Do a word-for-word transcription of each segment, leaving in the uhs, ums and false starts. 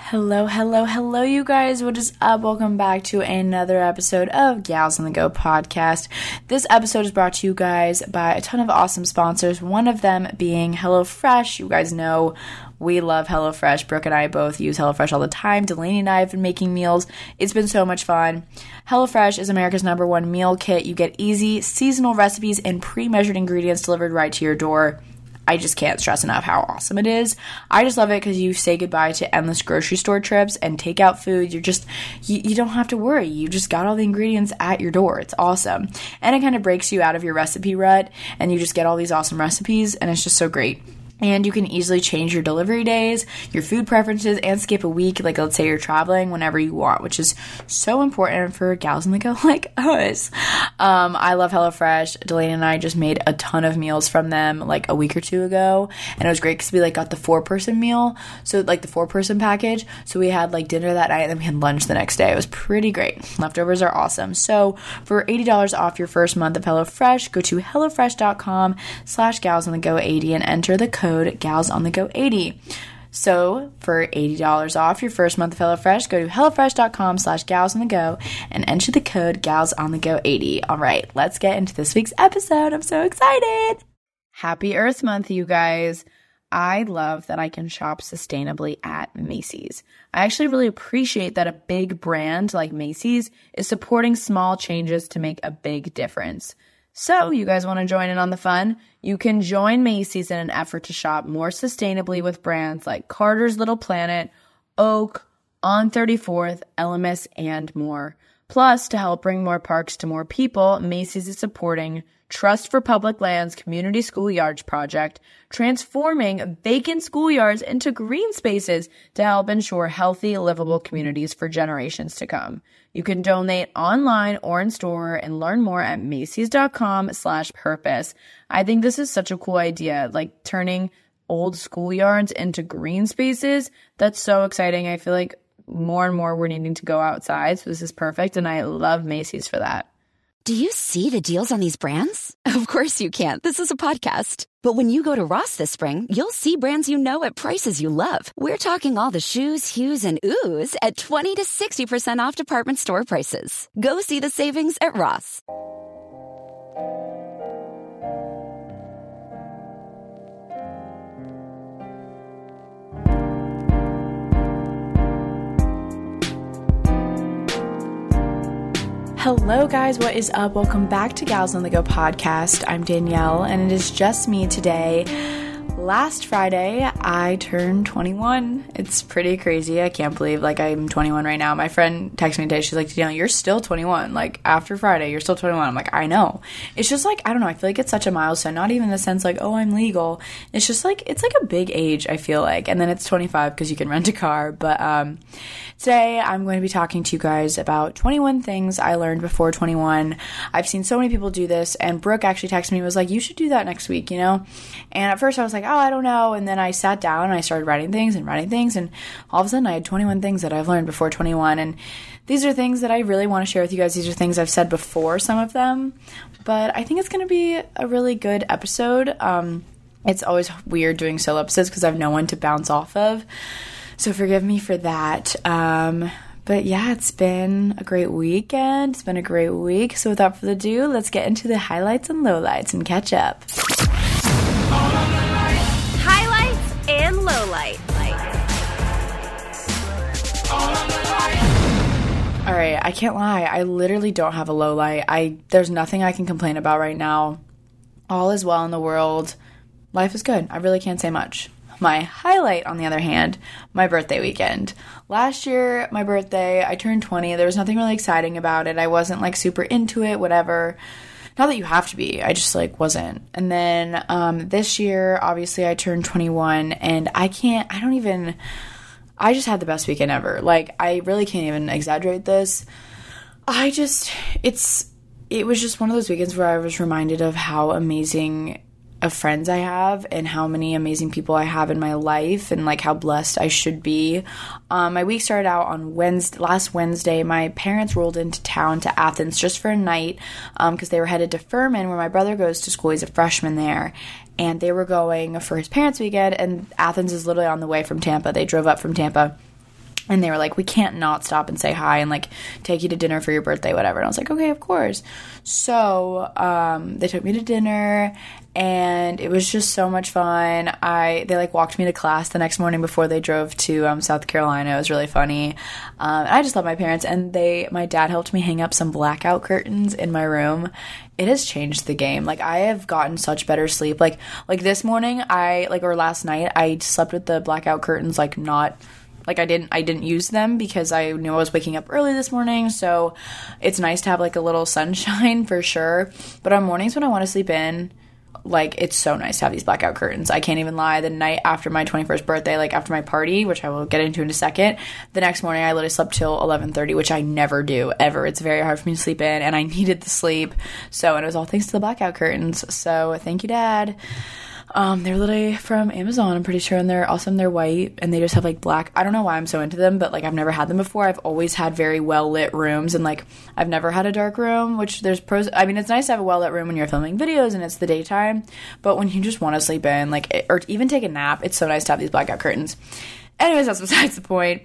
Hello, hello, hello, you guys. What is up? Welcome back to another episode of Gals on the Go podcast. This episode is brought to you guys by a ton of awesome sponsors, one of them being HelloFresh. You guys know we love HelloFresh. Brooke and I both use HelloFresh all the time. Delaney and I have been making meals. It's been so much fun. HelloFresh is America's number one meal kit. You get easy, seasonal recipes and pre-measured ingredients delivered right to your door. I just can't stress enough how awesome it is. I just love it because you say goodbye to endless grocery store trips and takeout food. You're just, you, you don't have to worry. You just got all the ingredients at your door. It's awesome. And it kind of breaks you out of your recipe rut and you just get all these awesome recipes and it's just so great. And you can easily change your delivery days, your food preferences, and skip a week, like let's say you're traveling, whenever you want, which is so important for gals on the go like us. Um, I love HelloFresh. Delaney and I just made a ton of meals from them like a week or two ago, and it was great because we like got the four-person meal, so like the four-person package. So we had like dinner that night, and then we had lunch the next day. It was pretty great. Leftovers are awesome. So for eighty dollars off your first month of HelloFresh, go to HelloFresh.com slash gals on the go eighty and enter the code Code Gals on the Go eighty. So for eighty dollars off your first month of HelloFresh, go to HelloFresh.com slash Gals on the Go and enter the code Gals on the Go eighty. All right, let's get into this week's episode. I'm so excited. Happy Earth Month, you guys. I love that I can shop sustainably at Macy's. I actually really appreciate that a big brand like Macy's is supporting small changes to make a big difference. So, you guys want to join in on the fun? You can join Macy's in an effort to shop more sustainably with brands like Carter's Little Planet, Oak, On thirty-fourth, L M S, and more. Plus, to help bring more parks to more people, Macy's is supporting Trust for Public Lands Community Schoolyards Project, transforming vacant schoolyards into green spaces to help ensure healthy, livable communities for generations to come. You can donate online or in store and learn more at Macy's.com slash purpose. I think this is such a cool idea, like turning old schoolyards into green spaces. That's so exciting. I feel like more and more we're needing to go outside, so this is perfect, and I love Macy's for that. Do you see the deals on these brands? Of course you can't. This is a podcast. But when you go to Ross this spring, you'll see brands you know at prices you love. We're talking all the shoes, hues, and oohs at twenty to sixty percent off department store prices. Go see the savings at Ross. Hello guys, what is up? Welcome back to Gals on the Go podcast. I'm Danielle and it is just me today. Last Friday, I turned twenty-one. It's pretty crazy. I can't believe like I'm twenty-one right now. My friend texted me today. She's like, Danielle, you're still twenty-one. Like after Friday, you're still twenty-one. I'm like, I know. It's just like, I don't know. I feel like it's such a milestone. Not even in the sense like, oh, I'm legal. It's just like, it's like a big age, I feel like. And then it's twenty-five because you can rent a car. But um, today I'm going to be talking to you guys about twenty-one things I learned before twenty-one. I've seen so many people do this. And Brooke actually texted me and was like, you should do that next week, you know? And at first I was like, oh, I don't know. And then I sat down and I started writing things and writing things. And all of a sudden I had twenty-one things that I've learned before twenty-one. And these are things that I really want to share with you guys. These are things I've said before, some of them. But I think it's going to be a really good episode. Um, it's always weird doing solo episodes because I have no one to bounce off of. So forgive me for that. Um, but yeah, it's been a great weekend. It's been a great week. So without further ado, let's get into the highlights and lowlights and catch up. Highlights and lowlights. All right, I can't lie. I literally don't have a lowlight. I there's nothing I can complain about right now. All is well in the world. Life is good. I really can't say much. My highlight, on the other hand, my birthday weekend. Last year, my birthday, I turned twenty. There was nothing really exciting about it. I wasn't, like, super into it, whatever. Not that you have to be. I just, like, wasn't. And then um, this year, obviously, I turned twenty-one, and I can't, I don't even, I just had the best weekend ever. Like, I really can't even exaggerate this. I just, it's, it was just one of those weekends where I was reminded of how amazing of friends I have and how many amazing people I have in my life and like how blessed I should be. Um, my week started out on Wednesday, last Wednesday. My parents rolled into town to Athens just for a night because um, they were headed to Furman where my brother goes to school. He's a freshman there. And they were going for his parents' weekend, and Athens is literally on the way from Tampa. They drove up from Tampa. And they were like, we can't not stop and say hi and, like, take you to dinner for your birthday, whatever. And I was like, okay, of course. So um, they took me to dinner, and it was just so much fun. I They, like, walked me to class the next morning before they drove to um, South Carolina. It was really funny. Um, I just love my parents. And they, my dad helped me hang up some blackout curtains in my room. It has changed the game. Like, I have gotten such better sleep. Like, like this morning, I, like, or last night, I slept with the blackout curtains, like, not... Like, I didn't I didn't use them because I knew I was waking up early this morning, so it's nice to have, like, a little sunshine for sure. But on mornings when I want to sleep in, like, it's so nice to have these blackout curtains. I can't even lie. The night after my twenty-first birthday, like, after my party, which I will get into in a second, the next morning I literally slept till eleven thirty, which I never do, ever. It's very hard for me to sleep in, and I needed the sleep. So, and it was all thanks to the blackout curtains. So, thank you, Dad. Um, they're literally from Amazon, I'm pretty sure, and they're awesome. They're white, and they just have, like, black. I don't know why I'm so into them, but, like, I've never had them before. I've always had very well-lit rooms, and, like, I've never had a dark room, which there's pros. I mean, it's nice to have a well-lit room when you're filming videos and it's the daytime, but when you just want to sleep in, like, it, or even take a nap, it's so nice to have these blackout curtains. Anyways, that's besides the point.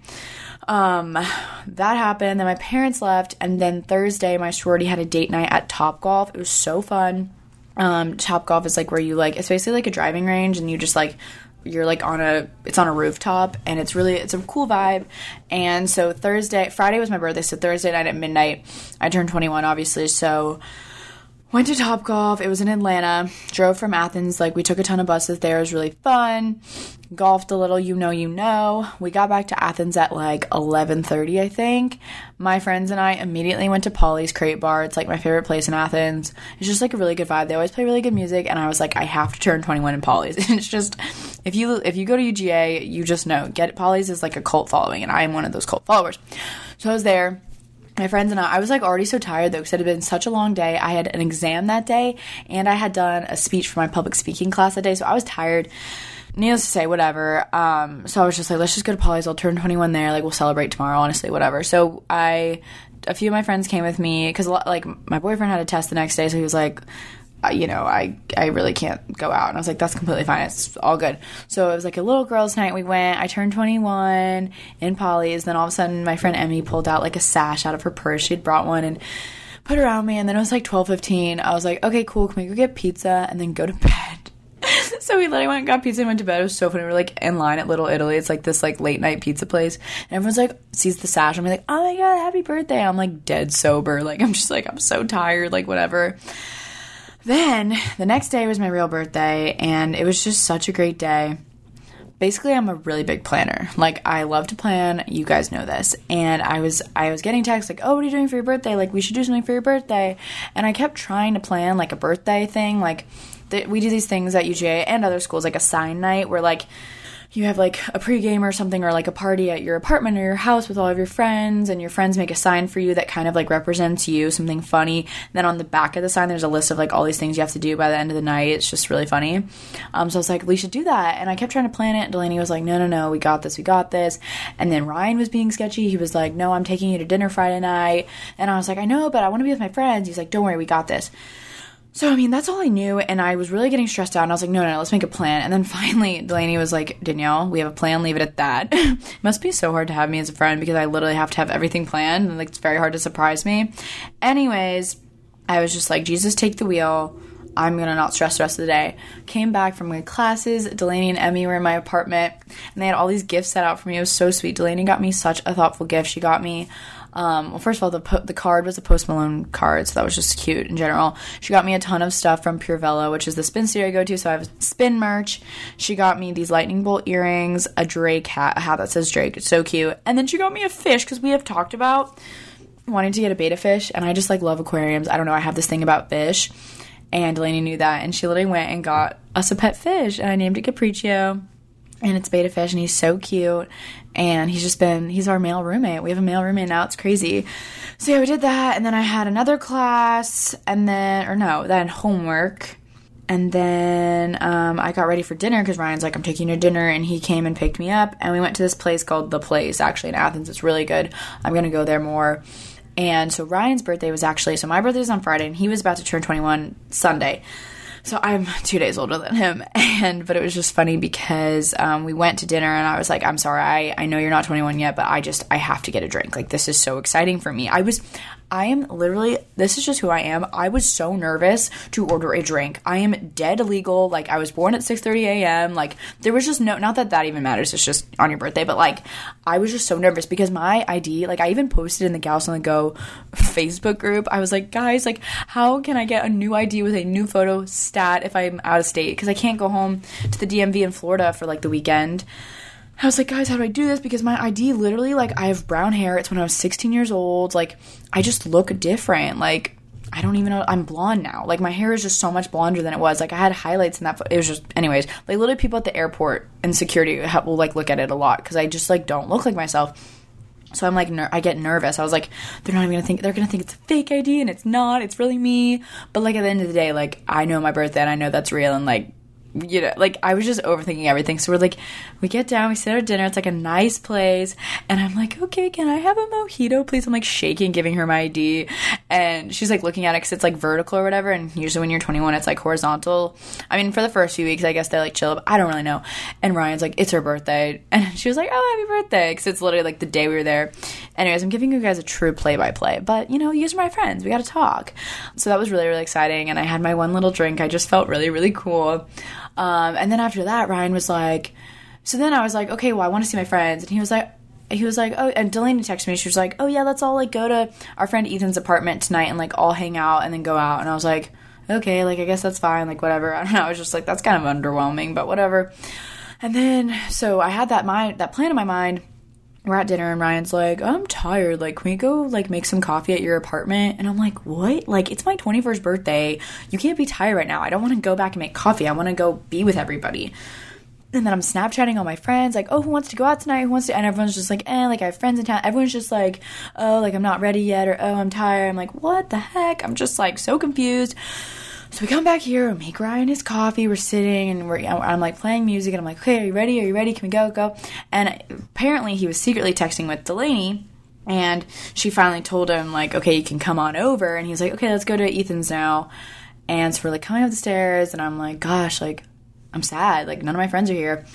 Um, that happened, then my parents left, and then Thursday, my sorority had a date night at Topgolf. It was so fun. Um, Topgolf is, like, where you, like, it's basically like a driving range, and you just, like, you're, like, on a, it's on a rooftop, and it's really, it's a cool vibe. And so Thursday, Friday was my birthday, so Thursday night at midnight, I turned twenty-one, obviously, so went to Topgolf. It was in Atlanta. Drove from Athens. Like, we took a ton of buses there. It was really fun. Golfed a little. You know, you know. We got back to Athens at, like, eleven thirty, I think. My friends and I immediately went to Polly's Crate Bar. It's, like, my favorite place in Athens. It's just, like, a really good vibe. They always play really good music. And I was like, I have to turn twenty-one in Polly's. It's just, if you if you go to U G A, you just know. Get Polly's is, like, a cult following. And I am one of those cult followers. So I was there. My friends and I, I was, like, already so tired, though, because it had been such a long day. I had an exam that day, and I had done a speech for my public speaking class that day, so I was tired. Needless to say, whatever. Um, so I was just like, let's just go to Polly's. I'll turn twenty-one there. Like, we'll celebrate tomorrow, honestly, whatever. So I, a few of my friends came with me, because, like, my boyfriend had a test the next day, so he was like, you know, I, I really can't go out. And I was like, that's completely fine. It's all good. So it was like a little girls' night. We went. I turned twenty-one in Polly's. Then all of a sudden, my friend Emmy pulled out, like, a sash out of her purse. She'd brought one and put it around me. And then it was like twelve fifteen. I was like, okay, cool. Can we go get pizza and then go to bed? So we literally went and got pizza and went to bed. It was so funny. We were, like, in line at Little Italy. It's, like, this, like, late-night pizza place. And everyone's, like, sees the sash. I'm like, oh, my God, happy birthday. I'm, like, dead sober. Like, I'm just, like, I'm so tired. Like, whatever. Then, the next day was my real birthday, and it was just such a great day. Basically, I'm a really big planner. Like, I love to plan. You guys know this. And I was I was getting texts like, oh, what are you doing for your birthday? Like, we should do something for your birthday. And I kept trying to plan, like, a birthday thing. Like, th- we do these things at U G A and other schools, like a sign night, where, like, you have, like, a pregame or something, or, like, a party at your apartment or your house with all of your friends, and your friends make a sign for you that kind of, like, represents you, something funny. And then on the back of the sign, there's a list of, like, all these things you have to do by the end of the night. It's just really funny. Um, so I was like, we should do that. And I kept trying to plan it. Delaney was like, no, no, no, we got this, we got this. And then Ryan was being sketchy. He was like, no, I'm taking you to dinner Friday night. And I was like, I know, but I want to be with my friends. He's like, don't worry, we got this. So, I mean, that's all I knew, and I was really getting stressed out, and I was like, no, no, no, let's make a plan. And then finally, Delaney was like, Danielle, we have a plan, leave it at that. It must be so hard to have me as a friend, because I literally have to have everything planned, and, like, it's very hard to surprise me. Anyways, I was just like, Jesus, take the wheel. I'm going to not stress the rest of the day. Came back from my classes. Delaney and Emmy were in my apartment, and they had all these gifts set out for me. It was so sweet. Delaney got me such a thoughtful gift. She got me... Um, well, first of all, the po- the card was a Post Malone card, so that was just cute in general. She got me a ton of stuff from Pure Velo, which is the spin studio I go to, so I have spin merch. She got me these lightning bolt earrings, a Drake hat, a hat that says Drake. It's so cute. And then she got me a fish, because we have talked about wanting to get a betta fish, and I just, like, love aquariums. I don't know, I have this thing about fish, and Delaney knew that, and she literally went and got us a pet fish, and I named it Capriccio. And it's betta fish, and he's so cute, and he's just been, he's our male roommate. We have a male roommate now. It's crazy. So, yeah, we did that, and then I had another class, and then, or no, then homework, and then um, I got ready for dinner, because Ryan's like, I'm taking you to dinner, and he came and picked me up, and we went to this place called The Place, actually, in Athens. It's really good. I'm going to go there more. And so Ryan's birthday was actually, so my birthday was on Friday, and he was about to turn twenty-one Sunday. So I'm two days older than him, and but it was just funny because um, we went to dinner, and I was like, I'm sorry, I, I know you're not twenty-one yet, but I just, I have to get a drink. Like, this is so exciting for me. I was, I am literally, this is just who I am. I was so nervous to order a drink. I am dead illegal. Like, I was born at six thirty a.m. Like, there was just no, not that that even matters, it's just on your birthday, but like, I was just so nervous because my I D, like, I even posted in the Gals on the Go Facebook group. I was like, guys, like, how can I get a new I D with a new photo stat if I'm out of state? Because I can't go home to the D M V in Florida for like the weekend. I was like, guys, how do I do this? Because my I D literally, like, I have brown hair. It's when I was sixteen years old. Like, I just look different. Like, I don't even know. I'm blonde now. Like, my hair is just so much blonder than it was. Like, I had highlights in that. It was just, anyways, like, literally people at the airport and security will, like, look at it a lot because I just, like, don't look like myself. So I'm like, ner- I get nervous. I was like, they're not even gonna think, they're gonna think it's a fake I D, and it's not. It's really me. But, like, at the end of the day, like, I know my birthday and I know that's real, and, like, you know, like, I was just overthinking everything. So we're like, we get down, we sit at our dinner, it's like a nice place, and I'm like, okay, can I have a mojito, please? I'm like shaking, giving her my I D, and she's like looking at it because it's like vertical or whatever, and usually when you're twenty-one, it's like horizontal. I mean, for the first few weeks, I guess they like chill, but I don't really know. And Ryan's like, it's her birthday, and she was like, oh, happy birthday, because it's literally like the day we were there. Anyways, I'm giving you guys a true play-by-play, but, you know, you guys are my friends, we gotta talk. So that was really, really exciting, and I had my one little drink. I just felt really, really cool. Um, and then after that, Ryan was like, so then I was like, okay, well, I want to see my friends. And he was like, he was like, oh, and Delaney texted me. She was like, oh, yeah, let's all, like, go to our friend Ethan's apartment tonight and, like, all hang out and then go out. And I was like, okay, like, I guess that's fine, like, whatever. I don't know. I was just like, that's kind of underwhelming, but whatever. And then, so I had that mind, that plan in my mind. We're at dinner, and Ryan's like, I'm tired. Like, can we go, like, make some coffee at your apartment? And I'm like, what? Like, it's my twenty-first birthday. You can't be tired right now. I don't want to go back and make coffee. I want to go be with everybody. And then I'm Snapchatting all my friends, like, oh, who wants to go out tonight? Who wants to? And everyone's just like, eh, like, I have friends in town. Everyone's just like, oh, like, I'm not ready yet, or, oh, I'm tired. I'm like, what the heck? I'm just, like, so confused. So we come back here, we make Ryan his coffee, we're sitting, and we're, I'm, like, playing music, and I'm like, okay, are you ready? Are you ready? Can we go? Go. And apparently he was secretly texting with Delaney, and she finally told him, like, okay, you can come on over. And he was like, okay, let's go to Ethan's now. And so we're, like, coming up the stairs, and I'm like, gosh, like, I'm sad. Like, none of my friends are here.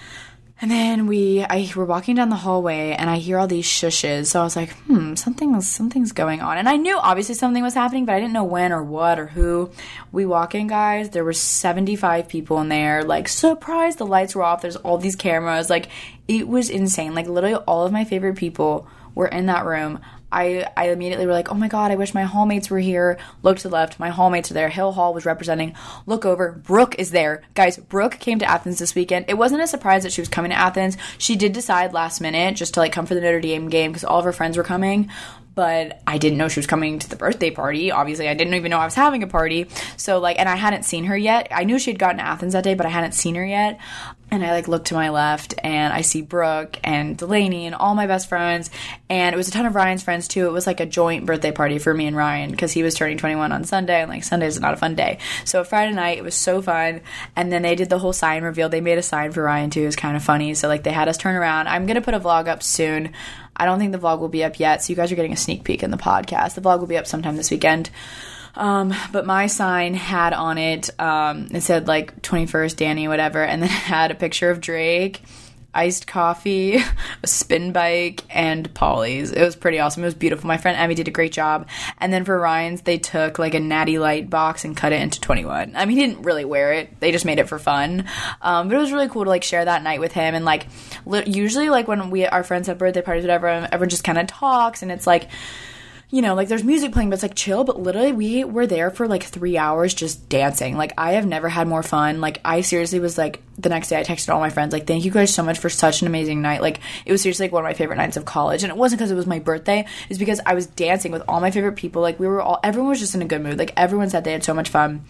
And then we, I, we're walking down the hallway, and I hear all these shushes. So I was like, hmm, something's, something's going on. And I knew obviously something was happening, but I didn't know when or what or who. We walk in, guys. There were seventy-five people in there. Like, surprise, the lights were off. There's all these cameras. Like, it was insane. Like, literally all of my favorite people were in that room. I, I immediately were like, oh my god, I wish my hallmates were here. Look to the left, my hallmates are there. Hill Hall was representing. Look over, Brooke is there. Guys, Brooke came to Athens this weekend. It wasn't a surprise that she was coming to Athens. She did decide last minute just to, like, come for the Notre Dame game because all of her friends were coming. But I didn't know she was coming to the birthday party. Obviously, I didn't even know I was having a party. So, like, and I hadn't seen her yet. I knew she had gotten to Athens that day, but I hadn't seen her yet. And I, like, look to my left, and I see Brooke and Delaney and all my best friends. And it was a ton of Ryan's friends, too. It was, like, a joint birthday party for me and Ryan because he was turning twenty-one on Sunday, and, like, Sunday is not a fun day. So Friday night, it was so fun. And then they did the whole sign reveal. They made a sign for Ryan, too. It was kind of funny. So, like, they had us turn around. I'm going to put a vlog up soon. I don't think the vlog will be up yet, so you guys are getting a sneak peek in the podcast. The vlog will be up sometime this weekend. Um, but my sign had on it, um, it said, like, twenty-first, Danny, whatever, and then it had a picture of Drake, iced coffee, a spin bike, and Polly's. It was pretty awesome. It was beautiful. My friend Emmy did a great job. And then for Ryan's, they took, like, a Natty Light box and cut it into twenty-one. I mean, he didn't really wear it. They just made it for fun. Um, but it was really cool to, like, share that night with him. And, like, li- usually, like, when we our friends have birthday parties, whatever, everyone just kind of talks, and it's, like, you know, like, there's music playing, but it's, like, chill. But literally, we were there for, like, three hours just dancing. Like, I have never had more fun. Like, I seriously was, like, the next day I texted all my friends, like, thank you guys so much for such an amazing night. Like, it was seriously, like, one of my favorite nights of college. And it wasn't because it was my birthday. It's because I was dancing with all my favorite people. Like, we were all, everyone was just in a good mood. Like, everyone said they had so much fun.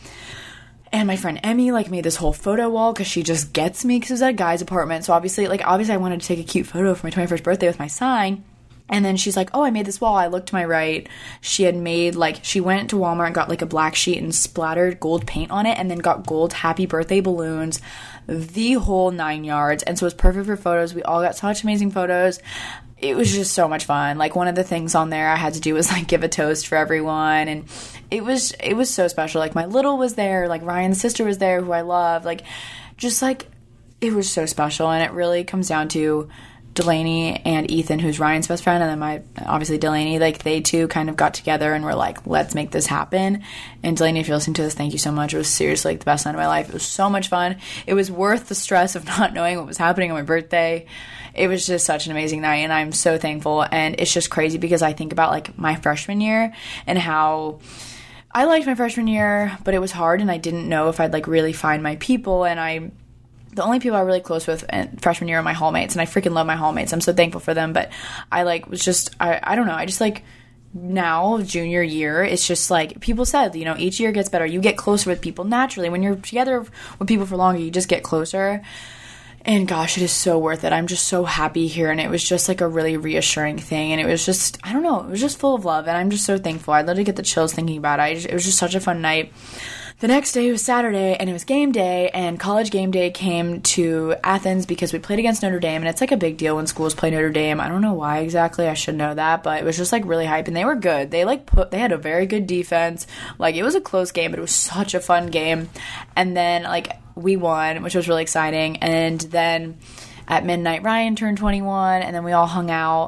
And my friend Emmy, like, made this whole photo wall because she just gets me because it was at a guy's apartment. So, obviously, like, obviously I wanted to take a cute photo for my twenty-first birthday with my sign. And then she's like, oh, I made this wall. I looked to my right. She had made, like, she went to Walmart and got, like, a black sheet and splattered gold paint on it and then got gold happy birthday balloons, the whole nine yards. And so it was perfect for photos. We all got such amazing photos. it was just so much fun. Like, one of the things on there I had to do was, like, give a toast for everyone, and it was it was so special. Like, my little was there, like, Ryan's sister was there, who I love, like, just, like, it was so special, and it really comes down to Delaney and Ethan, who's Ryan's best friend, and then my, obviously, Delaney, like, they two kind of got together and were like, let's make this happen. And Delaney, if you're listening to this, thank you so much. It was seriously, like, the best night of my life. It was so much fun. It was worth the stress of not knowing what was happening on my birthday. It was just such an amazing night, and I'm so thankful. And it's just crazy because I think about, like, my freshman year and how I liked my freshman year, but it was hard, and I didn't know if I'd, like, really find my people. And I the only people I was really close with in freshman year are my hallmates, and I freaking love my hallmates. I'm so thankful for them, but I, like, was just, I, I don't know, I just, like, now, junior year, it's just, like, people said, you know, each year gets better. You get closer with people naturally. When you're together with people for longer, you just get closer. And gosh, it is so worth it. I'm just so happy here, and it was just, like, a really reassuring thing, and it was just, I don't know, it was just full of love, and I'm just so thankful. I literally get the chills thinking about it. I just, it was just such a fun night. The next day was Saturday, and it was game day, and college game day came to Athens because we played against Notre Dame, and it's, like, a big deal when schools play Notre Dame. I don't know why exactly. I should know that, but it was just, like, really hype, and they were good. They, like, put, they had a very good defense. Like, it was a close game, but it was such a fun game. And then, like, we won, which was really exciting, and then at midnight, Ryan turned twenty-one, and then we all hung out,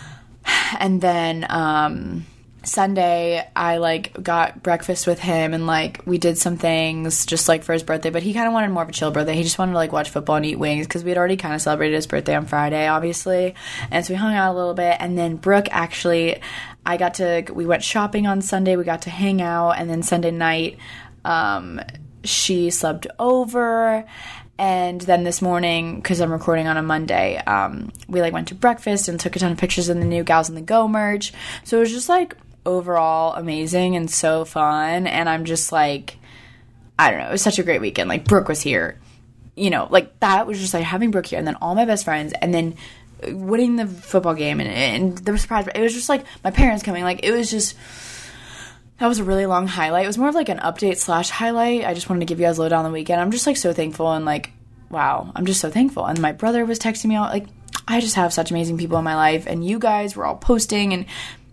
and then, um... Sunday, I, like, got breakfast with him, and, like, we did some things just, like, for his birthday, but he kind of wanted more of a chill birthday. He just wanted to, like, watch football and eat wings, because we had already kind of celebrated his birthday on Friday, obviously, and so we hung out a little bit, and then Brooke, actually, I got to, we went shopping on Sunday, we got to hang out, and then Sunday night, um, she slept over. And then this morning, because I'm recording on a Monday, um, we, like, went to breakfast and took a ton of pictures in the new Gals on the Go merch. So it was just, like, overall amazing and so fun. And I'm just, like, I don't know, it was such a great weekend. Like, Brooke was here. You know, like, that was just, like, having Brooke here. And then all my best friends. And then winning the football game. And, and the surprise. It was just, like, my parents coming. Like, it was just... That was a really long highlight. It was more of, like, an update slash highlight. I just wanted to give you guys a low down the weekend. I'm just, like, so thankful, and, like, wow, I'm just so thankful. And my brother was texting me out. Like, I just have such amazing people in my life, and you guys were all posting, and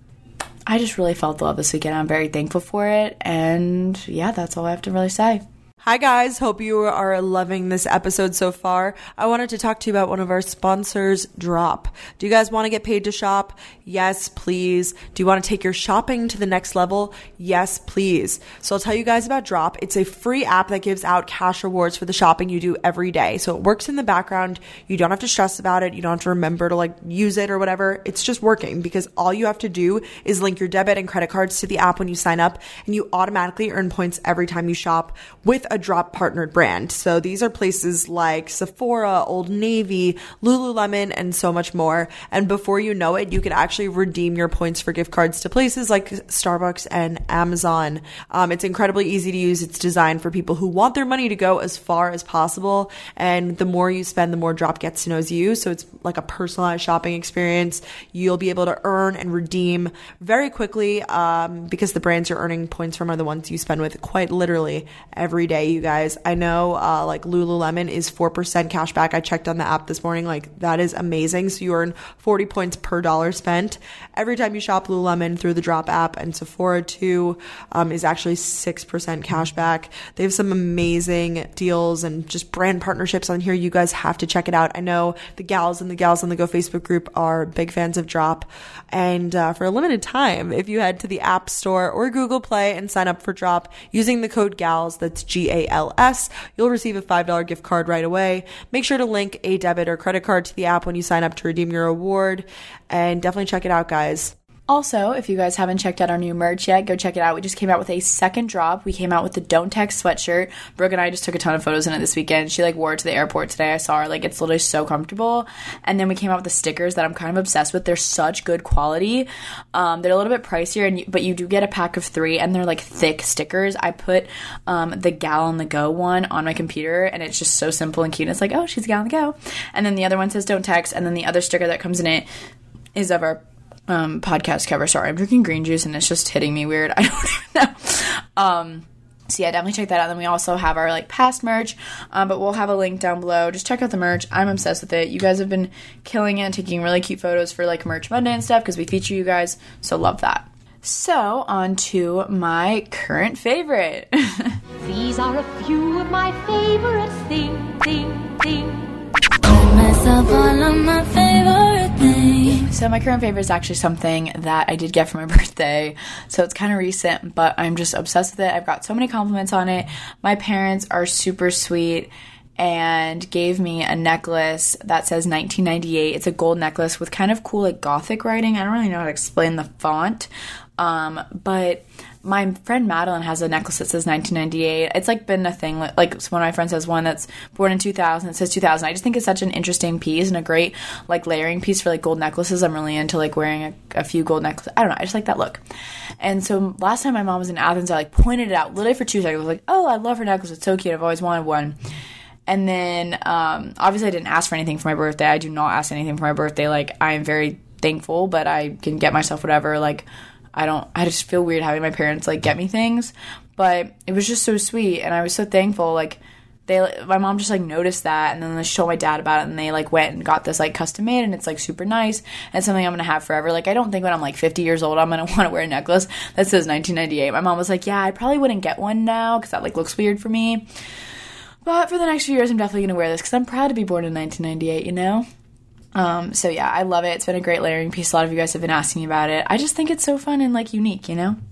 I just really felt the love this weekend. I'm very thankful for it, and yeah, that's all I have to really say. Hi guys, hope you are loving this episode so far. I wanted to talk to you about one of our sponsors, Drop. Do you guys want to get paid to shop? Yes, please. Do you want to take your shopping to the next level? Yes, please. So I'll tell you guys about Drop. It's a free app that gives out cash rewards for the shopping you do every day. So it works in the background. You don't have to stress about it. You don't have to remember to, like, use it or whatever. It's just working because all you have to do is link your debit and credit cards to the app when you sign up, and you automatically earn points every time you shop with a Drop partnered brand. So these are places like Sephora, Old Navy, Lululemon, and so much more. And before you know it, you can actually redeem your points for gift cards to places like Starbucks and Amazon. Um, it's incredibly easy to use. It's designed for people who want their money to go as far as possible. And the more you spend, the more Drop gets to know you. So it's like a personalized shopping experience. You'll be able to earn and redeem very quickly um, because the brands you're earning points from are the ones you spend with quite literally every day, you guys. I know uh, like Lululemon is four percent cash back. I checked on the app this morning. Like, that is amazing. So you earn forty points per dollar spent every time you shop Lululemon through the Drop app, and Sephora too um, is actually six percent cash back. They have some amazing deals and just brand partnerships on here. You guys have to check it out. I know the gals and the Gals on the Go Facebook group are big fans of Drop. And uh, for a limited time, if you head to the App Store or Google Play and sign up for Drop using the code GALS, that's G A L S, you'll receive a five dollars gift card right away. Make sure to link a debit or credit card to the app when you sign up to redeem your reward, and definitely check it out, guys. Also, if you guys haven't checked out our new merch yet, go check it out. We just came out with a second drop. We came out with the Don't Text sweatshirt. Brooke and I just took a ton of photos in it this weekend. She, like, wore it to the airport today. I saw her. Like, it's literally so comfortable. And then we came out with the stickers that I'm kind of obsessed with. They're such good quality. Um, they're a little bit pricier, and you, but you do get a pack of three, and they're, like, thick stickers. I put um, the Gal on the Go one on my computer, and it's just so simple and cute. It's like, oh, she's a Gal on the Go. And then the other one says Don't Text, and then the other sticker that comes in it is of our Um, podcast cover. Sorry, I'm drinking green juice and it's just hitting me weird. I don't even know. Um, So yeah, definitely check that out. Then we also have our like past merch, um, but we'll have a link down below. Just check out the merch. I'm obsessed with it. You guys have been killing it, taking really cute photos for like Merch Monday and stuff because we feature you guys. So love that. So on to my current favorite. These are a few of my favorite things, things, things. Myself all of my favorite things. So my current favorite is actually something that I did get for my birthday. So it's kind of recent, but I'm just obsessed with it. I've got so many compliments on it. My parents are super sweet and gave me a necklace that says nineteen ninety-eight. It's a gold necklace with kind of cool like gothic writing. I don't really know how to explain the font. Um, but my friend Madeline has a necklace that says nineteen ninety-eight. It's like been a thing. Like one of my friends has one that's born in two thousand. It says two thousand. I just think it's such an interesting piece and a great like layering piece for like gold necklaces. I'm really into like wearing a, a few gold necklaces. I don't know. I just like that look. And so last time my mom was in Athens, I like pointed it out literally for two seconds. I was like, oh, I love her necklace. It's so cute. I've always wanted one. And then um, obviously I didn't ask for anything for my birthday. I do not ask anything for my birthday. Like I am very thankful, but I can get myself whatever. Like I don't, I just feel weird having my parents, like, get me things, but it was just so sweet, and I was so thankful, like, they, my mom just, like, noticed that, and then they told my dad about it, and they, like, went and got this, like, custom made, and it's, like, super nice, and it's something I'm gonna have forever. Like, I don't think when I'm, like, fifty years old, I'm gonna want to wear a necklace that says nineteen ninety-eight. My mom was like, yeah, I probably wouldn't get one now, because that, like, looks weird for me, but for the next few years, I'm definitely gonna wear this, because I'm proud to be born in nineteen ninety-eight, you know? Um, so yeah, I love it. It's been a great layering piece. A lot of you guys have been asking about it. I just think it's so fun and like unique, you know?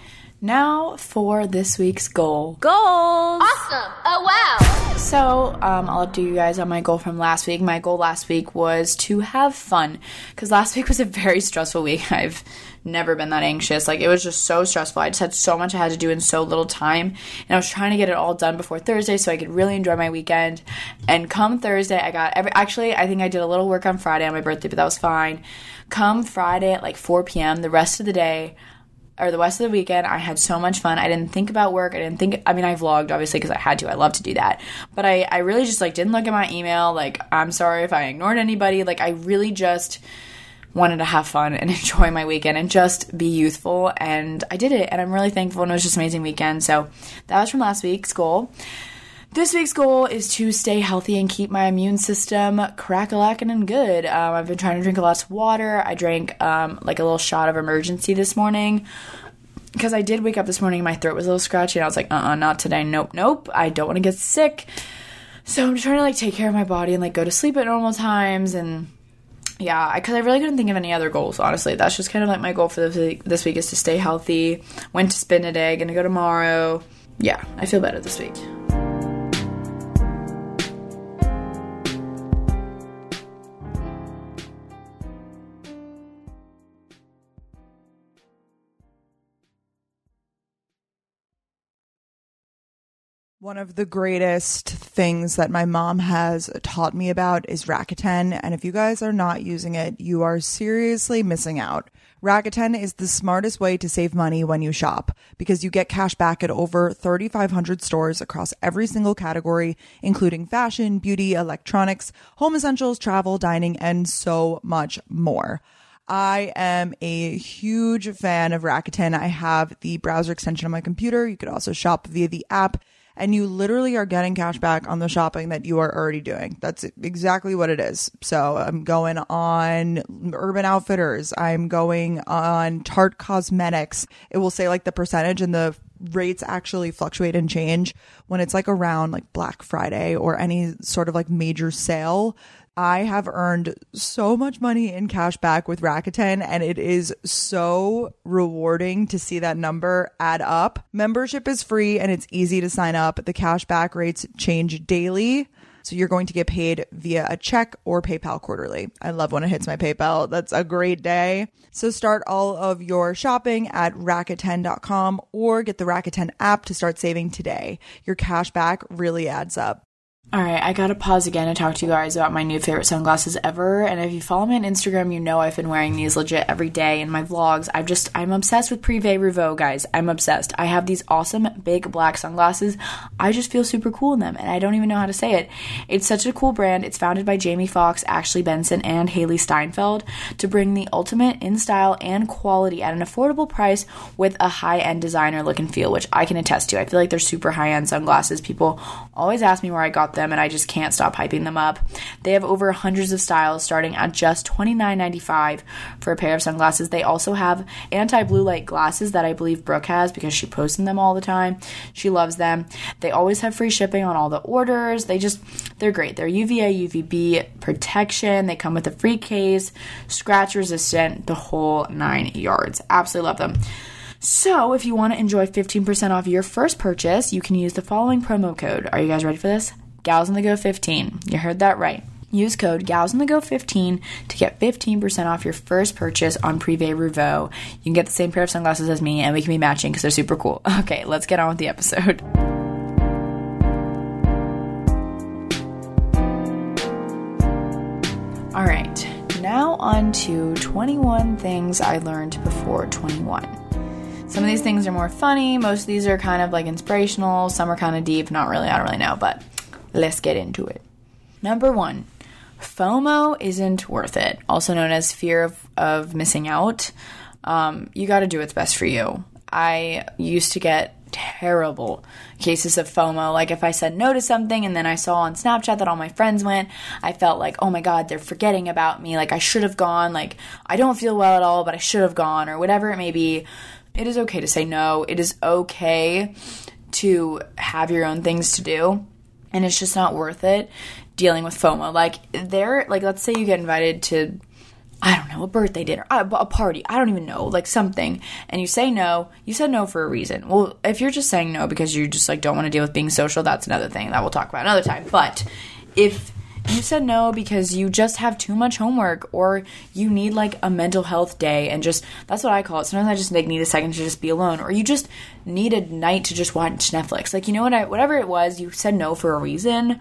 Now for this week's goal. Goals! Awesome. Oh, wow. So, um, I'll update you guys on my goal from last week. My goal last week was to have fun, because last week was a very stressful week. I've never been that anxious. Like, it was just so stressful. I just had so much I had to do in so little time, and I was trying to get it all done before Thursday so I could really enjoy my weekend. And come Thursday, I got every, actually, I think I did a little work on Friday on my birthday, but that was fine. Come Friday at like four p.m., the rest of the day, or the rest of the weekend, I had so much fun. I didn't think about work. I didn't think, I mean, I vlogged, obviously, because I had to. I love to do that. But I, I really just, like, didn't look at my email. Like, I'm sorry if I ignored anybody. Like, I really just wanted to have fun and enjoy my weekend and just be youthful. And I did it. And I'm really thankful. And it was just an amazing weekend. So that was from last week's goal. This week's goal is to stay healthy and keep my immune system crack-a-lackin' and good. Um, I've been trying to drink lots of water. I drank um, like a little shot of Emergency this morning because I did wake up this morning and my throat was a little scratchy and I was like, uh-uh, not today. Nope, nope. I don't want to get sick. So I'm just trying to like take care of my body and like go to sleep at normal times. And yeah, because I, I really couldn't think of any other goals, honestly. That's just kind of like my goal for this week, this week is to stay healthy. Went to spin today, gonna go tomorrow. Yeah, I feel better this week. One of the greatest things that my mom has taught me about is Rakuten. And if you guys are not using it, you are seriously missing out. Rakuten is the smartest way to save money when you shop because you get cash back at over thirty-five hundred stores across every single category, including fashion, beauty, electronics, home essentials, travel, dining, and so much more. I am a huge fan of Rakuten. I have the browser extension on my computer. You could also shop via the app. And you literally are getting cash back on the shopping that you are already doing. That's exactly what it is. So I'm going on Urban Outfitters. I'm going on Tarte Cosmetics. It will say like the percentage and the rates actually fluctuate and change when it's like around like Black Friday or any sort of like major sale. I have earned so much money in cash back with Rakuten, and it is so rewarding to see that number add up. Membership is free and it's easy to sign up. The cash back rates change daily, so you're going to get paid via a check or PayPal quarterly. I love when it hits my PayPal. That's a great day. So start all of your shopping at Rakuten dot com or get the Rakuten app to start saving today. Your cash back really adds up. Alright, I gotta pause again and talk to you guys about my new favorite sunglasses ever, and if you follow me on Instagram, you know I've been wearing these legit every day in my vlogs. I've just, I'm obsessed with Privé Revaux, guys. I'm obsessed. I have these awesome big black sunglasses. I just feel super cool in them, and I don't even know how to say it. It's such a cool brand. It's founded by Jamie Foxx, Ashley Benson, and Haley Steinfeld to bring the ultimate in style and quality at an affordable price with a high-end designer look and feel, which I can attest to. I feel like they're super high-end sunglasses. People always ask me where I got them, and I just can't stop hyping them up. They have over hundreds of styles starting at just twenty-nine ninety-five for a pair of sunglasses. They also have anti-blue light glasses that I believe Brooke has because she posts them all the time. She loves them. They always have free shipping on all the orders. They just, they're great. They're U V A, U V B protection. They come with a free case, scratch resistant, the whole nine yards. Absolutely love them. So if you want to enjoy fifteen percent off your first purchase, you can use the following promo code. Are you guys ready for this? Gals on the Go fifteen. You heard that right. Use code Gals on the Go fifteen to get fifteen percent off your first purchase on Privé Revaux. You can get the same pair of sunglasses as me, and we can be matching because they're super cool. Okay, let's get on with the episode. All right, now on to twenty-one things I learned before twenty-one. Some of these things are more funny. Most of these are kind of like inspirational. Some are kind of deep. Not really. I don't really know, but let's get into it. Number one, FOMO isn't worth it, also known as fear of, of missing out. Um, you got to do what's best for you. I used to get terrible cases of FOMO. Like if I said no to something and then I saw on Snapchat that all my friends went, I felt like, oh my God, they're forgetting about me. Like I should have gone. Like I don't feel well at all, but I should have gone, or whatever it may be. It is okay to say no. It is okay to have your own things to do. And it's just not worth it dealing with FOMO. Like, there, like, let's say you get invited to, I don't know, a birthday dinner, a, a party, I don't even know, like something, and you say no. You said no for a reason. Well, if you're just saying no because you just, like, don't want to deal with being social, that's another thing that we'll talk about another time. But if you said no because you just have too much homework, or you need like a mental health day and just, that's what I call it. Sometimes I just like need a second to just be alone, or you just need a night to just watch Netflix. Like, you know what, I, whatever it was, you said no for a reason.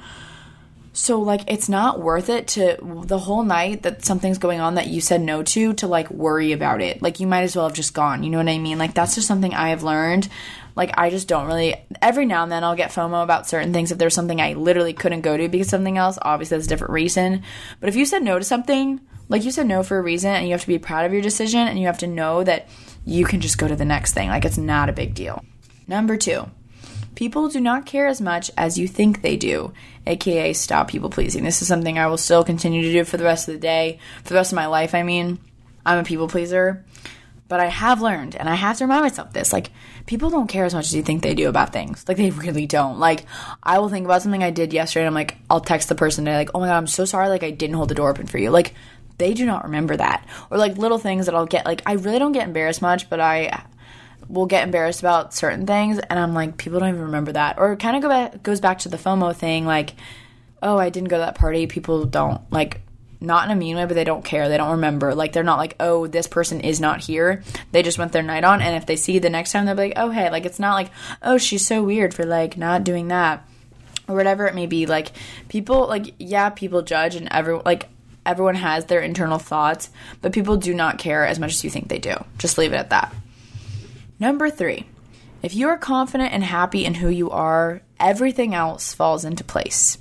So like, it's not worth it to the whole night that something's going on that you said no to, to like worry about it. Like, you might as well have just gone. You know what I mean? Like, that's just something I have learned. Like, I just don't really, every now and then I'll get FOMO about certain things if there's something I literally couldn't go to because of something else. Obviously, that's a different reason. But if you said no to something, like you said no for a reason, and you have to be proud of your decision, and you have to know that you can just go to the next thing. Like, it's not a big deal. Number two, people do not care as much as you think they do, aka stop people pleasing. This is something I will still continue to do for the rest of the day, for the rest of my life. I mean, I'm a people pleaser. But I have learned, and I have to remind myself this, like, people don't care as much as you think they do about things. Like, they really don't. Like, I will think about something I did yesterday, and I'm like, I'll text the person today, like, oh my God, I'm so sorry, like, I didn't hold the door open for you. Like, they do not remember that. Or, like, little things that I'll get, like, I really don't get embarrassed much, but I will get embarrassed about certain things, and I'm like, people don't even remember that. Or it kind of go back, goes back to the FOMO thing, like, oh, I didn't go to that party. People don't, like, not in a mean way, but they don't care. They don't remember. Like, they're not like, oh, this person is not here. They just went their night on, and if they see the next time, they'll be like, oh, hey. Like, it's not like, oh, she's so weird for, like, not doing that, or whatever it may be. Like, people, like, yeah, people judge, and everyone, like, everyone has their internal thoughts, but people do not care as much as you think they do. Just leave it at that. Number three, if you are confident and happy in who you are, everything else falls into place.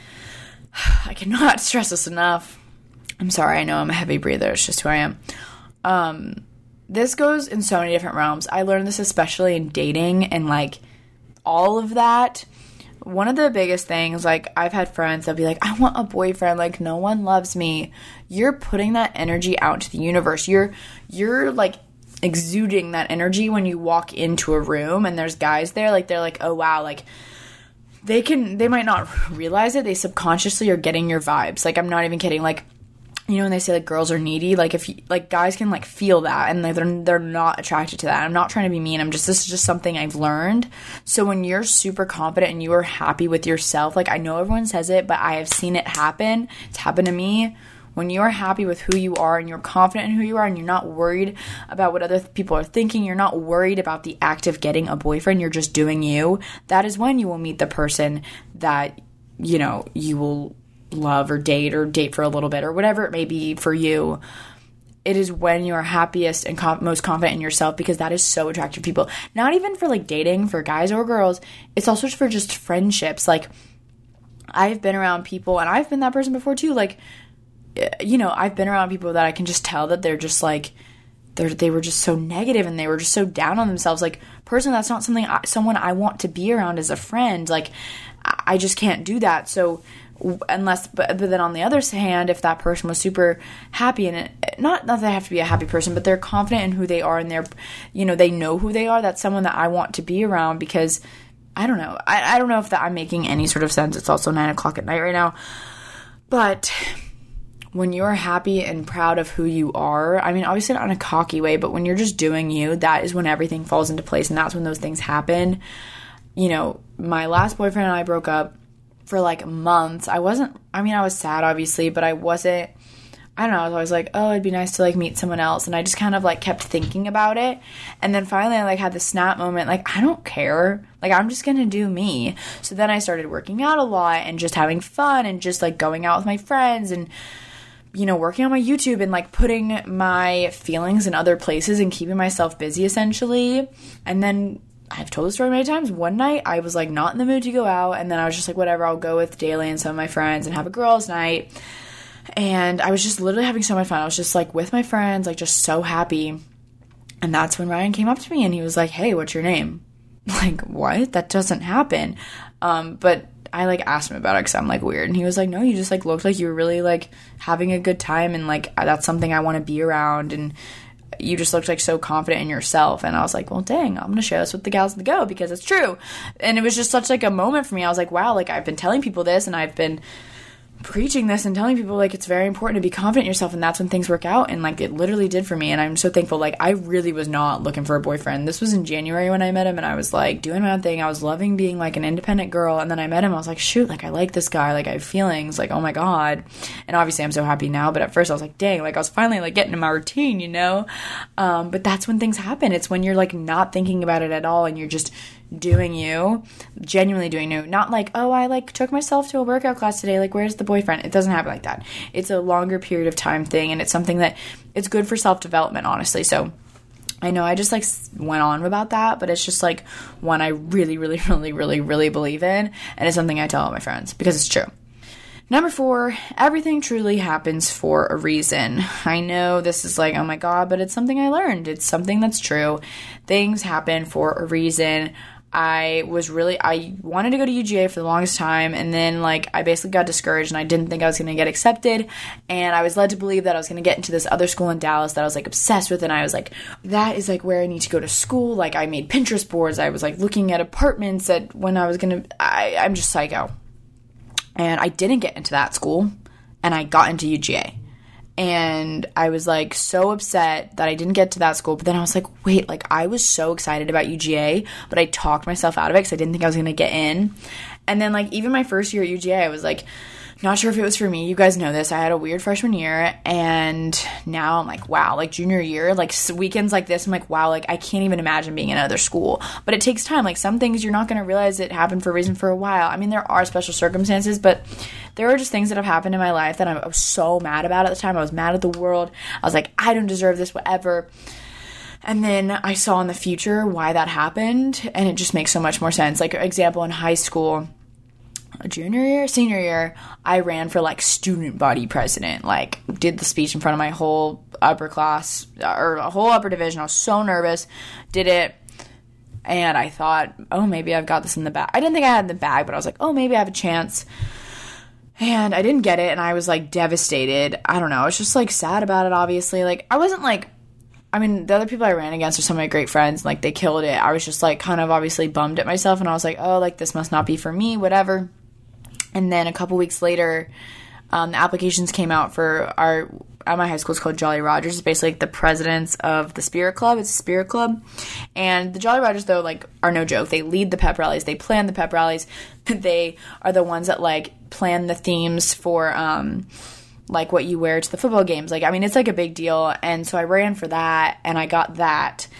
I cannot stress this enough. I'm sorry, I know I'm a heavy breather. It's just who I am. Um, this goes in so many different realms. I learned this especially in dating and, like, all of that. One of the biggest things, like, I've had friends that'll be like, I want a boyfriend. Like, no one loves me. You're putting that energy out to the universe. You're, you're, like, exuding that energy when you walk into a room and there's guys there. Like, they're like, oh, wow, like, they can, they might not realize it. They subconsciously are getting your vibes. Like, I'm not even kidding. Like, you know, when they say, like, girls are needy, like, if you, like, guys can, like, feel that, and like, they're, they're not attracted to that. I'm not trying to be mean. I'm just, this is just something I've learned. So when you're super confident and you are happy with yourself, like, I know everyone says it, but I have seen it happen. It's happened to me. When you're happy with who you are and you're confident in who you are and you're not worried about what other people are thinking, you're not worried about the act of getting a boyfriend, you're just doing you, that is when you will meet the person that you know, you will love or date or date for a little bit or whatever it may be for you. It is when you're happiest and com- most confident in yourself, because that is so attractive to people. Not even for like dating for guys or girls. It's also for just friendships. Like, I've been around people, and I've been that person before too. Like, you know, I've been around people that I can just tell that they're just like, they're, they were just so negative and they were just so down on themselves. Like, personally, that's not something I, someone I want to be around as a friend. Like, I just can't do that. So unless, but, but then on the other hand, if that person was super happy and it, not, not that they have to be a happy person, but they're confident in who they are and they're, you know, they know who they are, that's someone that I want to be around, because I don't know. I, I don't know if that I'm making any sort of sense. It's also nine o'clock at night right now. But when you're happy and proud of who you are, I mean, obviously not in a cocky way, but when you're just doing you, that is when everything falls into place, and that's when those things happen. You know, my last boyfriend and I broke up for like months. I wasn't, I mean, I was sad obviously, but I wasn't, I don't know, I was always like, oh, it'd be nice to like meet someone else. And I just kind of like kept thinking about it. And then finally I like had the snap moment, like, I don't care. Like, I'm just going to do me. So then I started working out a lot and just having fun and just like going out with my friends and, you know, working on my YouTube and like putting my feelings in other places and keeping myself busy essentially. And then I've told the story many times. One night I was like not in the mood to go out, and then I was just like, whatever, I'll go with Daly and some of my friends and have a girls' night. And I was just literally having so much fun. I was just like with my friends, like just so happy. And that's when Ryan came up to me and he was like, hey, what's your name? Like, what? That doesn't happen. Um, but I like asked him about it because I'm like weird. And he was like, no, you just like looked like you were really like having a good time, and like that's something I want to be around, and you just looked like so confident in yourself. And I was like, well, dang, I'm gonna share this with the gals on the go because it's true. And it was just such like a moment for me. I was like, wow, like I've been telling people this and I've been preaching this and telling people like it's very important to be confident in yourself, and that's when things work out. And like it literally did for me, and I'm so thankful. Like, I really was not looking for a boyfriend. This was in January when I met him, and I was like doing my own thing. I was loving being like an independent girl, and then I met him. I was like, shoot, like I like this guy, like I have feelings, like oh my god. And obviously I'm so happy now, but at first I was like, dang, like I was finally like getting in my routine, you know. Um but that's when things happen. It's when you're like not thinking about it at all and you're just doing you, genuinely doing you. Not like, oh, I like took myself to a workout class today, like where's the boyfriend? It doesn't happen like that. It's a longer period of time thing, and it's something that it's good for self-development, honestly. So I know I just like went on about that, but it's just like one I really, really, really, really, really believe in, and it's something I tell all my friends because it's true. Number four, everything truly happens for a reason. I know this is like, oh my god, but it's something I learned. It's something that's true. Things happen for a reason. I was really, I wanted to go to U G A for the longest time, and then like I basically got discouraged and I didn't think I was going to get accepted, and I was led to believe that I was going to get into this other school in Dallas that I was like obsessed with, and I was like, that is like where I need to go to school. Like I made Pinterest boards, I was like looking at apartments at when I was going to, I, I'm just psycho. And I didn't get into that school, and I got into U G A. And I was like so upset that I didn't get to that school. But then I was like, wait, like I was so excited about U G A, but I talked myself out of it because I didn't think I was going to get in. And then like even my first year at U G A, I was like, not sure if it was for me. You guys know this. I had a weird freshman year, and now I'm like, wow, like junior year, like weekends like this, I'm like, wow, like I can't even imagine being in another school. But it takes time. Like some things you're not going to realize it happened for a reason for a while. I mean, there are special circumstances, but there are just things that have happened in my life that I was so mad about at the time. I was mad at the world. I was like, I don't deserve this, whatever. And then I saw in the future why that happened, and it just makes so much more sense. Like, example, in high school, junior year, senior year, I ran for like student body president, like did the speech in front of my whole upper class or a whole upper division. I was so nervous, did it, and I thought, oh, maybe I've got this in the bag. I didn't think I had it in the bag, but I was like, oh, maybe I have a chance. And I didn't get it, and I was like devastated. I don't know, I was just like sad about it, obviously. Like I wasn't like, I mean, the other people I ran against are some of my great friends, like they killed it. I was just like kind of obviously bummed at myself, and I was like, oh, like this must not be for me, whatever. And then a couple weeks later, um, the applications came out for our, at my high school, it's called Jolly Rogers. It's basically like the presidents of the Spirit Club. It's a Spirit Club. And the Jolly Rogers, though, like, are no joke. They lead the pep rallies. They plan the pep rallies. They are the ones that, like, plan the themes for, um, like, what you wear to the football games. Like, I mean, it's, like, a big deal. And so I ran for that, and I got that.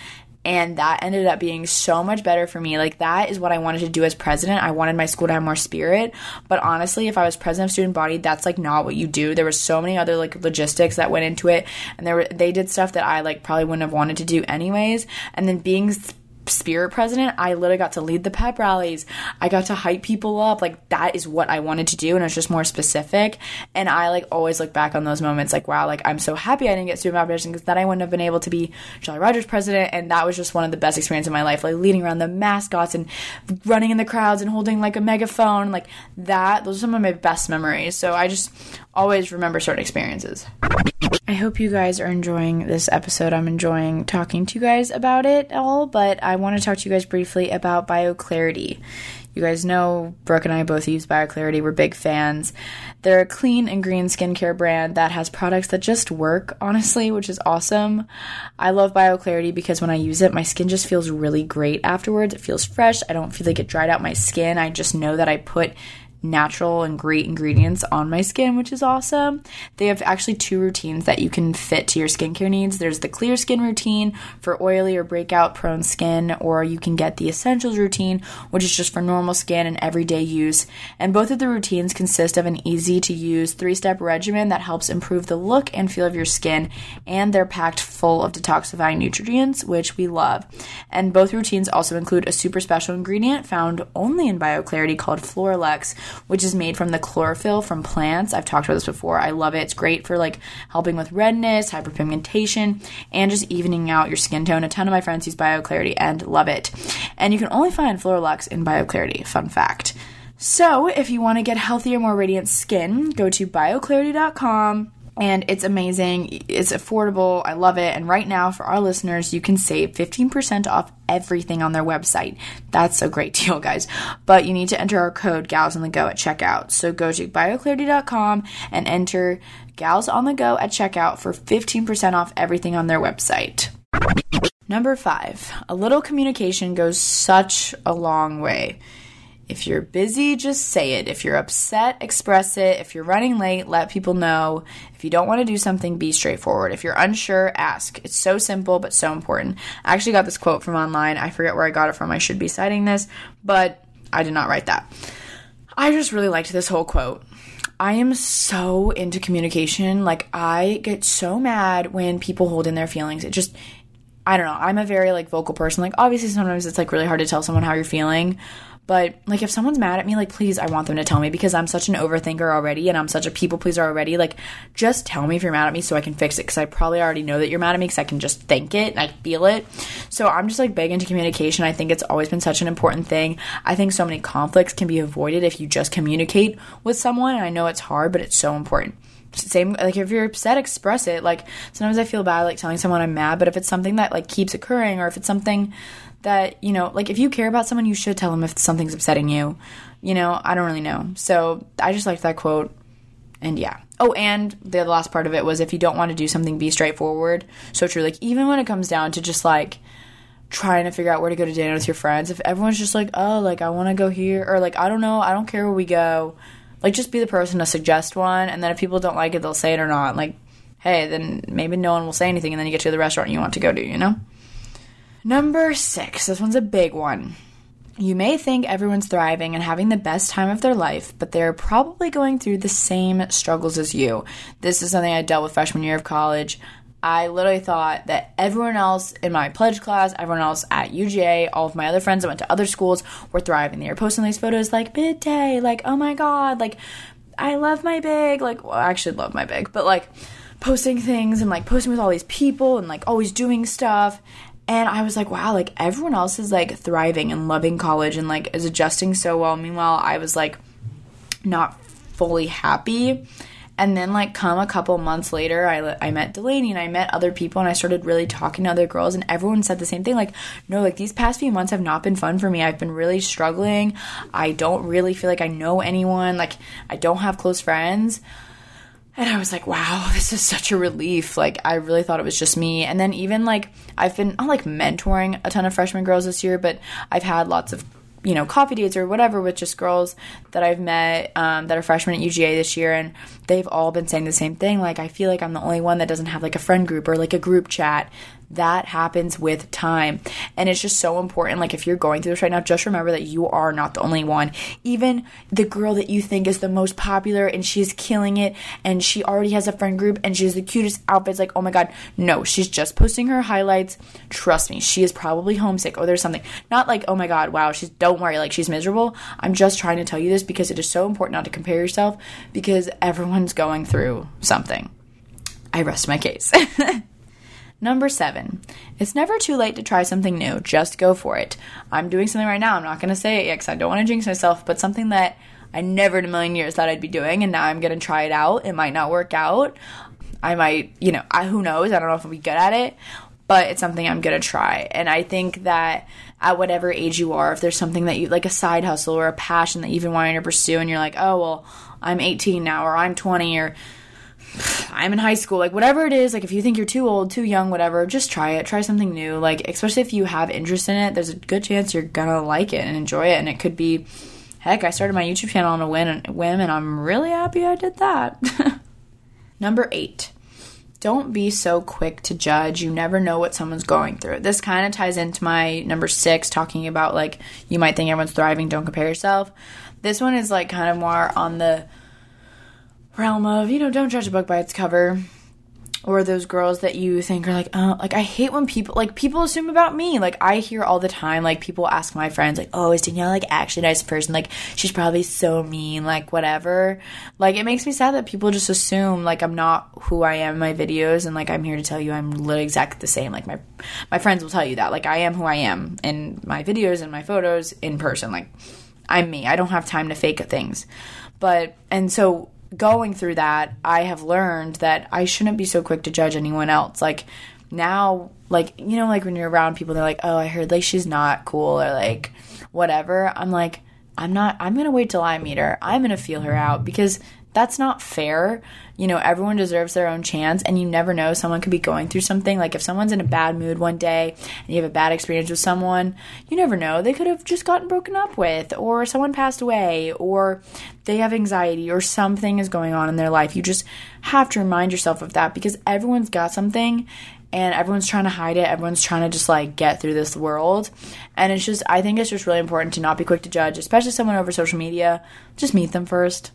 And that ended up being so much better for me. Like, that is what I wanted to do as president. I wanted my school to have more spirit. But honestly, if I was president of student body, that's like not what you do. There was so many other like logistics that went into it, and there were they did stuff that I like probably wouldn't have wanted to do anyways. And then being spirit president, I literally got to lead the pep rallies. I got to hype people up. Like, that is what I wanted to do, and it was just more specific. And I like always look back on those moments like, wow, like I'm so happy I didn't get student body president, because then I wouldn't have been able to be Jolly Rogers president. And that was just one of the best experiences of my life, like leading around the mascots and running in the crowds and holding like a megaphone. Like that, those are some of my best memories. So I just always remember certain experiences. I hope you guys are enjoying this episode. I'm enjoying talking to you guys about it all, but I want to talk to you guys briefly about BioClarity. You guys know Brooke and I both use BioClarity. We're big fans. They're a clean and green skincare brand that has products that just work, honestly, which is awesome. I love BioClarity because when I use it, my skin just feels really great afterwards. It feels fresh. I don't feel like it dried out my skin. I just know that I put natural and great ingredients on my skin, which is awesome. They have actually two routines that you can fit to your skincare needs. There's the clear skin routine for oily or breakout prone skin, or you can get the essentials routine, which is just for normal skin and everyday use. And both of the routines consist of an easy to use three-step regimen that helps improve the look and feel of your skin, and they're packed full of detoxifying nutrients, which we love. And both routines also include a super special ingredient found only in BioClarity called Floralex, which is made from the chlorophyll from plants. I've talked about this before. I love it. It's great for like helping with redness, hyperpigmentation, and just evening out your skin tone. A ton of my friends use BioClarity and love it. And you can only find Floralex in BioClarity. Fun fact. So if you want to get healthier, more radiant skin, go to bio clarity dot com. And it's amazing. It's affordable. I love it. And right now, for our listeners, you can save fifteen percent off everything on their website. That's a great deal, guys. But you need to enter our code Gals on the Go at checkout. So go to bio clarity dot com and enter Gals on the Go at checkout for fifteen percent off everything on their website. Number five, a little communication goes such a long way. If you're busy, just say it. If you're upset, express it. If you're running late, let people know. If you don't want to do something, be straightforward. If you're unsure, ask. It's so simple, but so important. I actually got this quote from online. I forget where I got it from. I should be citing this, but I did not write that. I just really liked this whole quote. I am so into communication. Like, I get so mad when people hold in their feelings. It just, I don't know. I'm a very, like, vocal person. Like, obviously, sometimes it's, like, really hard to tell someone how you're feeling. But, like, if someone's mad at me, like, please, I want them to tell me, because I'm such an overthinker already, and I'm such a people pleaser already. Like, just tell me if you're mad at me so I can fix it, because I probably already know that you're mad at me, because I can just think it and I feel it. So I'm just, like, big into communication. I think it's always been such an important thing. I think so many conflicts can be avoided if you just communicate with someone, and I know it's hard, but it's so important. Same, like, if you're upset, express it. Like, sometimes I feel bad, like, telling someone I'm mad, but if it's something that, like, keeps occurring, or if it's something that, you know, like, if you care about someone, you should tell them if something's upsetting you. You know, I don't really know. So I just liked that quote. And yeah. Oh, and the last part of it was, if you don't want to do something, be straightforward. So true. Like, even when it comes down to just, like, trying to figure out where to go to dinner with your friends, if everyone's just like, oh, like, I want to go here, or like, I don't know, I don't care where we go, like, just be the person to suggest one. And then if people don't like it, they'll say it or not. Like, hey, then maybe no one will say anything, and then you get to the restaurant you want to go to, you know? Number six. This one's a big one. You may think everyone's thriving and having the best time of their life, but they're probably going through the same struggles as you. This is something I dealt with freshman year of college. I literally thought that everyone else in my pledge class, everyone else at U G A, all of my other friends that went to other schools were thriving. They were posting these photos like, midday, like, oh my god, like, I love my big, like, well, I actually love my big, but like, posting things and like posting with all these people and like always doing stuff. And I was like, wow, like, everyone else is, like, thriving and loving college and, like, is adjusting so well. Meanwhile, I was, like, not fully happy. And then, like, come a couple months later, I, I met Delaney and I met other people, and I started really talking to other girls, and everyone said the same thing. Like, no, like, these past few months have not been fun for me. I've been really struggling. I don't really feel like I know anyone. Like, I don't have close friends. And I was like, wow, this is such a relief. Like, I really thought it was just me. And then even, like, I've been, not, like, mentoring a ton of freshman girls this year, but I've had lots of, you know, coffee dates or whatever with just girls that I've met um, that are freshmen at U G A this year, and they've all been saying the same thing. Like, I feel like I'm the only one that doesn't have, like, a friend group or, like, a group chat that happens with time. And it's just so important. Like, if you're going through this right now, just remember that you are not the only one. Even the girl that you think is the most popular and she's killing it and she already has a friend group and she has the cutest outfits, like, oh my god, no, she's just posting her highlights. Trust me, she is probably homesick or there's something. Not like, oh my god, wow, she's, don't worry, like, she's miserable. I'm just trying to tell you this because it is so important not to compare yourself, because everyone's going through something. I rest my case. Number seven, it's never too late to try something new. Just go for it. I'm doing something right now. I'm not going to say it yet because I don't want to jinx myself, but something that I never in a million years thought I'd be doing, and now I'm going to try it out. It might not work out. I might, you know, I, who knows? I don't know if I'll be good at it, but it's something I'm going to try. And I think that at whatever age you are, if there's something that you, like a side hustle or a passion that you've been wanting to pursue, and you're like, oh, well, I'm eighteen now, or I'm twenty, or I'm in high school, like whatever it is, like if you think you're too old, too young, whatever, just try it. Try something new. Like, especially if you have interest in it, there's a good chance you're gonna like it and enjoy it. And it could be, heck, I started my YouTube channel on a whim and I'm really happy I did that. Number eight, don't be so quick to judge. You never know what someone's going through. This kind of ties into my number six, talking about like, you might think everyone's thriving, don't compare yourself. This one is like kind of more on the realm of, you know, don't judge a book by its cover, or those girls that you think are like, oh, like I hate when people, like people assume about me. Like I hear all the time, like people ask my friends, like, oh, is Danielle like actually a nice person? Like she's probably so mean, like whatever. Like it makes me sad that people just assume like I'm not who I am in my videos, and like I'm here to tell you I'm literally exactly the same. Like my my friends will tell you that, like I am who I am in my videos and my photos in person. Like I'm me. I don't have time to fake things. But and so going through that, I have learned that I shouldn't be so quick to judge anyone else. Like now, like, you know, like when you're around people, they're like, oh, I heard like she's not cool, or like whatever. I'm like, I'm not, I'm going to wait till I meet her. I'm going to feel her out, because that's not fair. You know, everyone deserves their own chance, and you never know, someone could be going through something. Like if someone's in a bad mood one day and you have a bad experience with someone, you never know. They could have just gotten broken up with, or someone passed away, or they have anxiety, or something is going on in their life. You just have to remind yourself of that, because everyone's got something and everyone's trying to hide it. Everyone's trying to just like get through this world. And it's just, I think it's just really important to not be quick to judge, especially someone over social media. Just meet them first.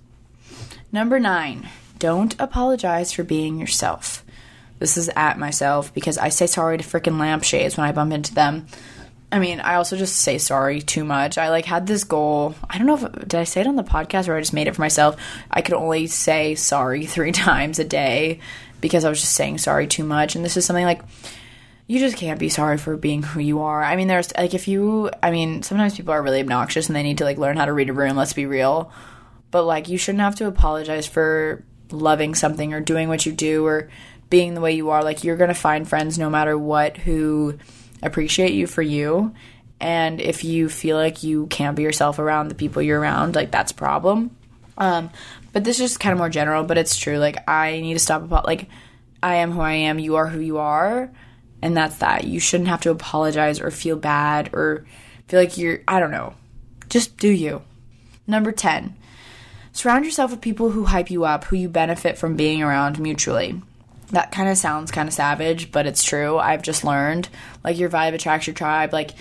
Number nine, don't apologize for being yourself. This is at myself, because I say sorry to freaking lampshades when I bump into them. I mean, I also just say sorry too much. I like had this goal. I don't know if, did I say it on the podcast or I just made it for myself? I could only say sorry three times a day because I was just saying sorry too much. And this is something like, you just can't be sorry for being who you are. I mean, there's like, if you, I mean, sometimes people are really obnoxious and they need to like learn how to read a room. Let's be real. But, like, you shouldn't have to apologize for loving something or doing what you do or being the way you are. Like, you're going to find friends no matter what who appreciate you for you. And if you feel like you can't be yourself around the people you're around, like, that's a problem. Um, but this is just kind of more general, but it's true. Like, I need to stop. Apo- like, I am who I am. You are who you are. And that's that. You shouldn't have to apologize or feel bad or feel like you're, I don't know. Just do you. Number ten. Surround yourself with people who hype you up, who you benefit from being around mutually. That kind of sounds kind of savage, but it's true. I've just learned, like, your vibe attracts your tribe. Like,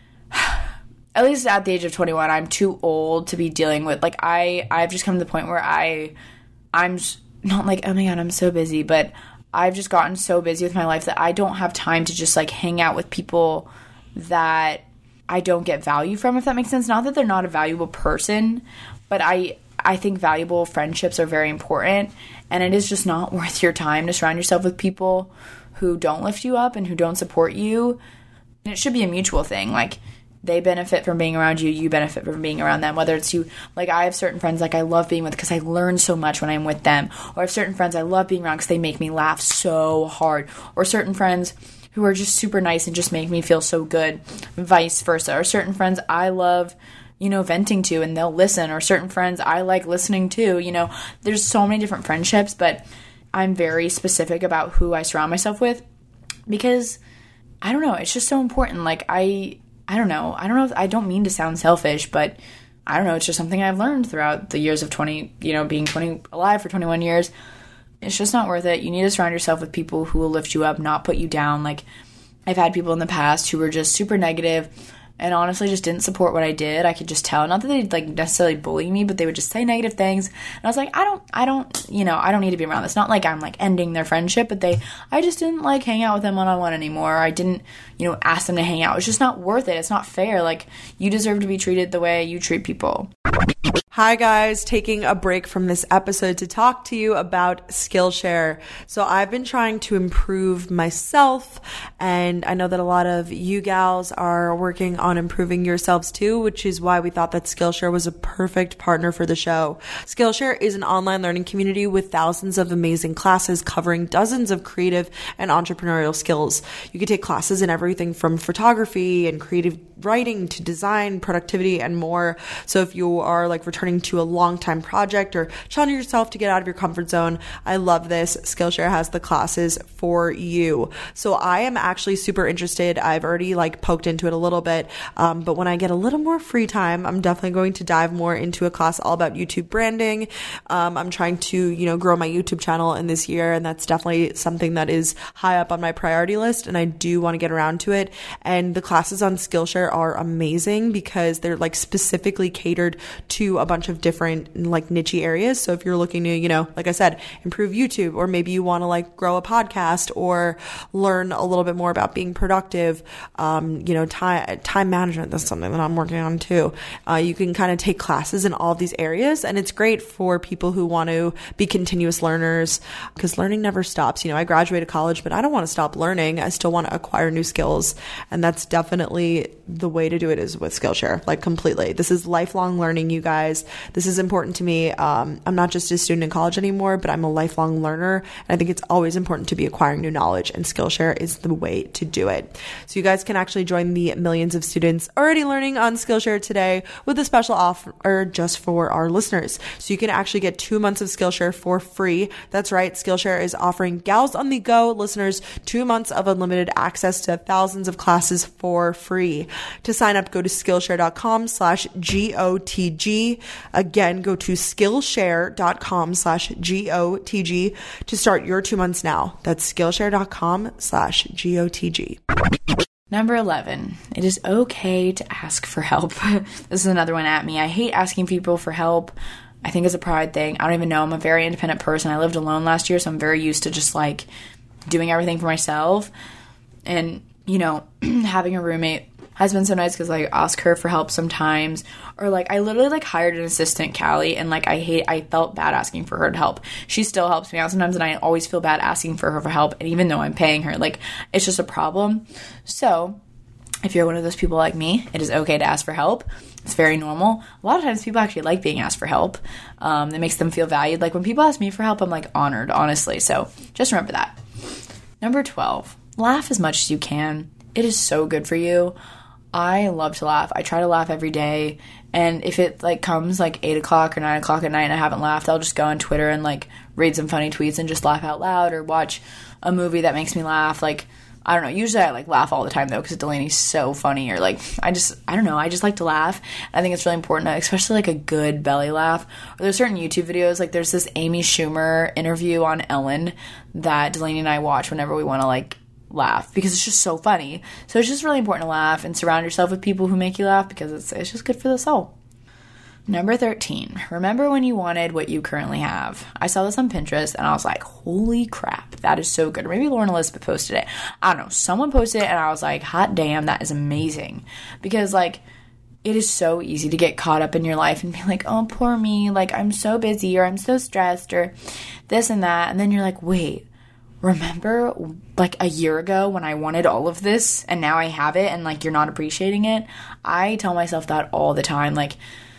at least at the age of twenty-one, I'm too old to be dealing with, like, I, I've just come to the point where I, I'm not like, oh my god, I'm so busy, but I've just gotten so busy with my life that I don't have time to just, like, hang out with people that I don't get value from, if that makes sense. Not that they're not a valuable person, but I... I think valuable friendships are very important, and it is just not worth your time to surround yourself with people who don't lift you up and who don't support you. And it should be a mutual thing. Like, they benefit from being around you, you benefit from being around them. Whether it's you, like, I have certain friends like I love being with because I learn so much when I'm with them. Or I have certain friends I love being around because they make me laugh so hard. Or certain friends who are just super nice and just make me feel so good. Vice versa. Or certain friends I love, you know, venting to and they'll listen, or certain friends I like listening to, you know, there's so many different friendships, but I'm very specific about who I surround myself with because I don't know, it's just so important. Like I, I don't know, I don't know if, I don't mean to sound selfish, but I don't know, it's just something I've learned throughout the years of twenty, you know, being twenty alive for twenty-one years. It's just not worth it. You need to surround yourself with people who will lift you up, not put you down. Like, I've had people in the past who were just super negative and honestly just didn't support what I did. I could just tell. Not that they'd like necessarily bully me, but they would just say negative things. And I was like, I don't, I don't, you know, I don't need to be around this. Not like I'm like ending their friendship, but they, I just didn't like hang out with them one-on-one anymore. I didn't, you know, ask them to hang out. It's just not worth it. It's not fair. Like, you deserve to be treated the way you treat people. Hi guys, taking a break from this episode to talk to you about Skillshare. So I've been trying to improve myself, and I know that a lot of you gals are working on improving yourselves too, which is why we thought that Skillshare was a perfect partner for the show. Skillshare is an online learning community with thousands of amazing classes covering dozens of creative and entrepreneurial skills. You can take classes in everything from photography and creative writing to design, productivity, and more. So if you are like returning to a long-time project or challenging yourself to get out of your comfort zone, I love this. Skillshare has the classes for you. So I am actually super interested. I've already like poked into it a little bit, um, but when I get a little more free time, I'm definitely going to dive more into a class all about YouTube branding. Um, I'm trying to, you know, grow my YouTube channel in this year, and that's definitely something that is high up on my priority list, and I do want to get around to it. And the classes on Skillshare are amazing because they're like specifically catered to a bunch of different like niche areas. So if you're looking to, you know, like I said, improve YouTube, or maybe you want to like grow a podcast or learn a little bit more about being productive, um, you know, time, time management, that's something that I'm working on too. Uh, you can kind of take classes in all of these areas, and it's great for people who want to be continuous learners because learning never stops. You know, I graduated college, but I don't want to stop learning. I still want to acquire new skills, and that's definitely the way to do it is with Skillshare, like completely. This is lifelong learning, you guys. This is important to me. Um, I'm not just a student in college anymore, but I'm a lifelong learner. And I think it's always important to be acquiring new knowledge, and Skillshare is the way to do it. So you guys can actually join the millions of students already learning on Skillshare today with a special offer just for our listeners. So you can actually get two months of Skillshare for free. That's right. Skillshare is offering Gals on the Go listeners two months of unlimited access to thousands of classes for free. To sign up, go to Skillshare.com slash G-O-T-G. Again, go to Skillshare.com slash G-O-T-G to start your two months now. That's Skillshare.com slash G-O-T-G. Number eleven, it is okay to ask for help. This is another one at me. I hate asking people for help. I think it's a pride thing. I don't even know. I'm a very independent person. I lived alone last year, so I'm very used to just like doing everything for myself. And, you know, having a roommate has been so nice because I ask her for help sometimes, or like I literally like hired an assistant, Callie, and like I hate I felt bad asking for her to help. She still helps me out sometimes, and I always feel bad asking for her for help, and even though I'm paying her, like it's just a problem. So if you're one of those people like me, it is okay to ask for help. It's very normal. A lot of times people actually like being asked for help. Um, it makes them feel valued. Like when people ask me for help, I'm like honored, honestly. So just remember that. Number twelve, laugh as much as you can. It is so good for you. I love to laugh. I try to laugh every day, and if it like comes like eight o'clock or nine o'clock at night and I haven't laughed, I'll just go on Twitter and like read some funny tweets and just laugh out loud, or watch a movie that makes me laugh. Like, I don't know, usually I like laugh all the time though because Delaney's so funny, or like I just I don't know I just like to laugh. I think it's really important, especially like a good belly laugh. Or there's certain YouTube videos, like there's this Amy Schumer interview on Ellen that Delaney and I watch whenever we want to like laugh because it's just so funny. So it's just really important to laugh and surround yourself with people who make you laugh because it's it's just good for the soul. Number thirteen, remember when you wanted what you currently have. I saw this on Pinterest and I was like, holy crap, that is so good. Or maybe Lauren Elizabeth posted it. I don't know. Someone posted it and I was like, hot damn, that is amazing. Because like, it is so easy to get caught up in your life and be like, oh, poor me. Like, I'm so busy, or I'm so stressed, or this and that. And then you're like, wait, remember like a year ago when I wanted all of this and now I have it and like you're not appreciating it? I tell myself that all the time. Like,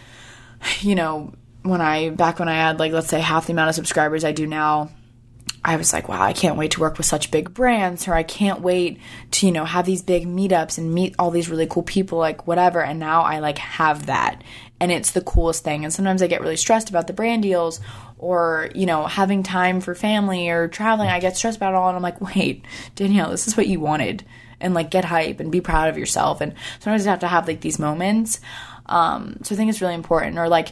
you know, when I, back when I had like, let's say half the amount of subscribers I do now, I was like, wow, I can't wait to work with such big brands, or I can't wait to, you know, have these big meetups and meet all these really cool people, like whatever. And now I like have that, and it's the coolest thing. And sometimes I get really stressed about the brand deals, or, you know, having time for family or traveling. I get stressed about it all, and I'm like, wait, Danielle, this is what you wanted. And like, get hype and be proud of yourself. And sometimes you have to have like these moments. Um, so I think it's really important. Or like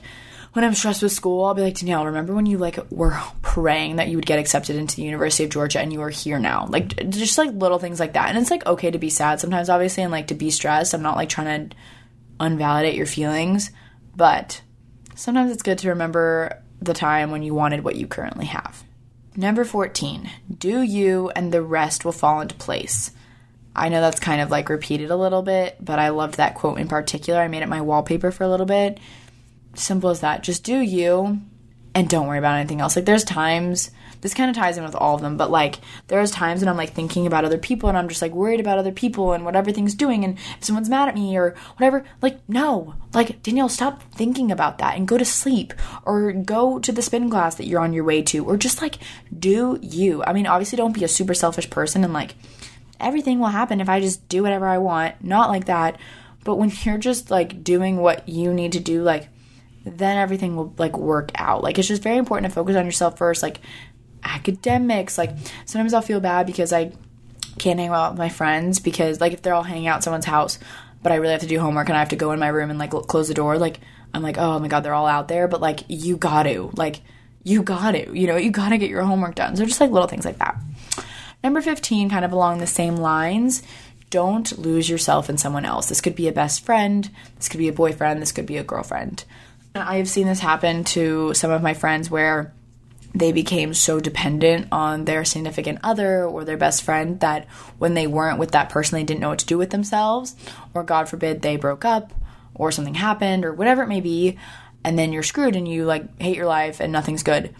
when I'm stressed with school, I'll be like, Danielle, remember when you like were praying that you would get accepted into the University of Georgia and you are here now? Like, just like little things like that. And it's like okay to be sad sometimes, obviously, and like to be stressed. I'm not like trying to unvalidate your feelings, but sometimes it's good to remember the time when you wanted what you currently have. Number fourteen, do you and the rest will fall into place. I know that's kind of like repeated a little bit, but I loved that quote in particular. I made it my wallpaper for a little bit. Simple as that. Just do you and don't worry about anything else. Like there's times, this kind of ties in with all of them, but like there's times when I'm like thinking about other people and I'm just like worried about other people and what everything's doing and if someone's mad at me or whatever. Like no, like Danielle, stop thinking about that and go to sleep or go to the spin class that you're on your way to or just like do you. I mean, obviously don't be a super selfish person and like everything will happen if I just do whatever I want. Not like that. But when you're just like doing what you need to do, like then everything will like work out. Like it's just very important to focus on yourself first. Like academics, like sometimes I'll feel bad because I can't hang out with my friends because like if they're all hanging out at someone's house, but I really have to do homework and I have to go in my room and like close the door, like I'm like, oh my god, they're all out there. But like you got to, like you got to, you know, you got to get your homework done. So just like little things like that. Number fifteen, kind of along the same lines, don't lose yourself in someone else. This could be a best friend, this could be a boyfriend, this could be a girlfriend. I have seen this happen to some of my friends where they became so dependent on their significant other or their best friend that when they weren't with that person, they didn't know what to do with themselves, or God forbid they broke up or something happened or whatever it may be, and then you're screwed and you like hate your life and nothing's good.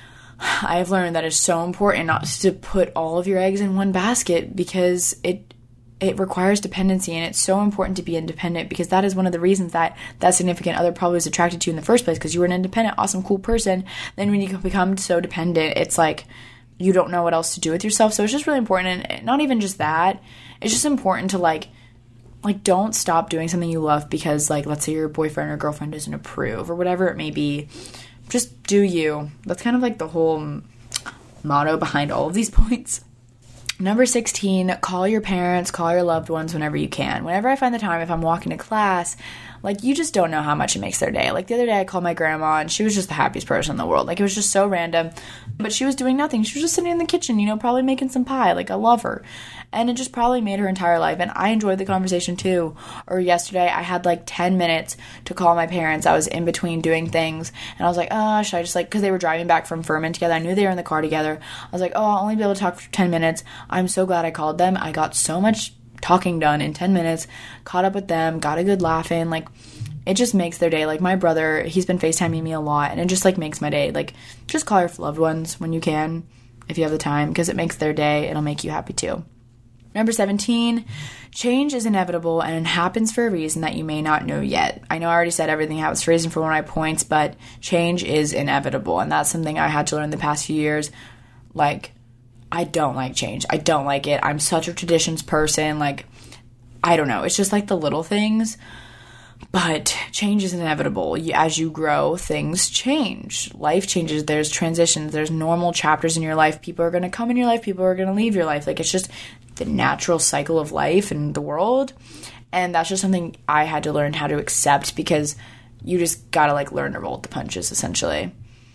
I have learned that it's so important not to put all of your eggs in one basket because it it requires dependency, and it's so important to be independent because that is one of the reasons that that significant other probably was attracted to you in the first place, because you were an independent, awesome, cool person. Then when you become so dependent, it's like you don't know what else to do with yourself. So it's just really important, and not even just that, it's just important to like like don't stop doing something you love because like let's say your boyfriend or girlfriend doesn't approve or whatever it may be. Just do you. That's kind of like the whole motto behind all of these points. Number sixteen, call your parents, call your loved ones whenever you can. Whenever I find the time, if I'm walking to class, like you just don't know how much it makes their day. Like the other day I called my grandma and she was just the happiest person in the world. Like it was just so random, but she was doing nothing. She was just sitting in the kitchen, you know, probably making some pie. Like I love her. And it just probably made her entire life. And I enjoyed the conversation too. Or yesterday I had like ten minutes to call my parents. I was in between doing things and I was like, oh, should I just like, because they were driving back from Furman together. I knew they were in the car together. I was like, oh, I'll only be able to talk for ten minutes. I'm so glad I called them. I got so much talking done in ten minutes, caught up with them, got a good laugh in. Like it just makes their day. Like my brother, he's been FaceTiming me a lot and it just like makes my day. Like just call your loved ones when you can, if you have the time, because it makes their day. It'll make you happy too. Number seventeen, change is inevitable and it happens for a reason that you may not know yet. I know I already said everything happens for a reason for one of my points, but change is inevitable. And that's something I had to learn the past few years. Like, I don't like change. I don't like it. I'm such a traditions person. Like, I don't know. It's just like the little things. But change is inevitable. As you grow, things change. Life changes. There's transitions. There's normal chapters in your life. People are going to come in your life. People are going to leave your life. Like, it's just the natural cycle of life and the world. And that's just something I had to learn how to accept because you just got to, like, learn to roll with the punches, essentially.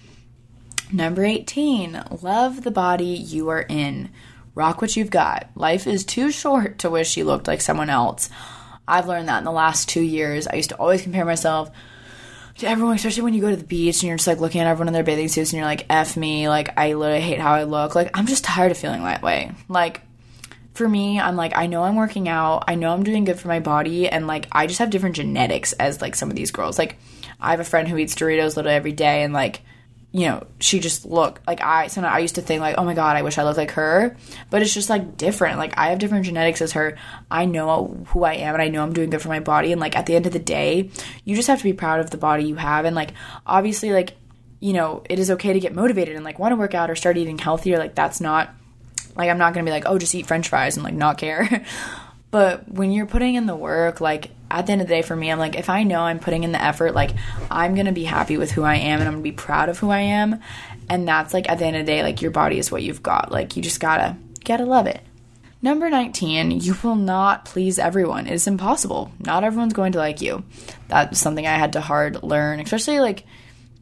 Number eighteen, love the body you are in. Rock what you've got. Life is too short to wish you looked like someone else. I've learned that in the last two years. I used to always compare myself to everyone, especially when you go to the beach and you're just like looking at everyone in their bathing suits and you're like, F me, like I literally hate how I look. Like I'm just tired of feeling that way. Like for me, I'm like, I know I'm working out. I know I'm doing good for my body. And like, I just have different genetics as like some of these girls. Like I have a friend who eats Doritos literally every day and like, you know, she just look like I, sometimes I used to think like, oh my God, I wish I looked like her, but it's just like different. Like I have different genetics as her. I know who I am and I know I'm doing good for my body. And like at the end of the day, you just have to be proud of the body you have. And like, obviously like, you know, it is okay to get motivated and like want to work out or start eating healthier. Like that's not like, I'm not going to be like, oh, just eat French fries and like not care. But when you're putting in the work, like at the end of the day for me, I'm like, if I know I'm putting in the effort, like I'm going to be happy with who I am and I'm going to be proud of who I am. And that's like at the end of the day, like your body is what you've got. Like you just gotta, gotta love it. Number nineteen, you will not please everyone. It is impossible. Not everyone's going to like you. That's something I had to hard learn, especially like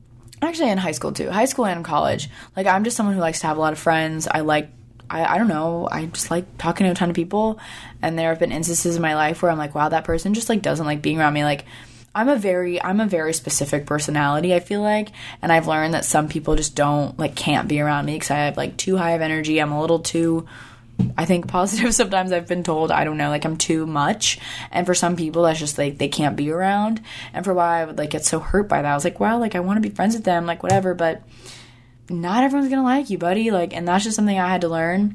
actually in high school too, high school and college. Like, I'm just someone who likes to have a lot of friends. I like, I, I don't know, I just like talking to a ton of people, and there have been instances in my life where I'm like, wow, that person just like doesn't like being around me. Like, I'm a very, I'm a very specific personality, I feel like, and I've learned that some people just don't, like, can't be around me because I have, like, too high of energy. I'm a little too, I think, positive sometimes. I've been told, I don't know, like, I'm too much, and for some people, that's just, like, they can't be around, and for a while, I would, like, get so hurt by that. I was like, well, like, I want to be friends with them, like, whatever, but not everyone's gonna like you, buddy, like, and that's just something I had to learn,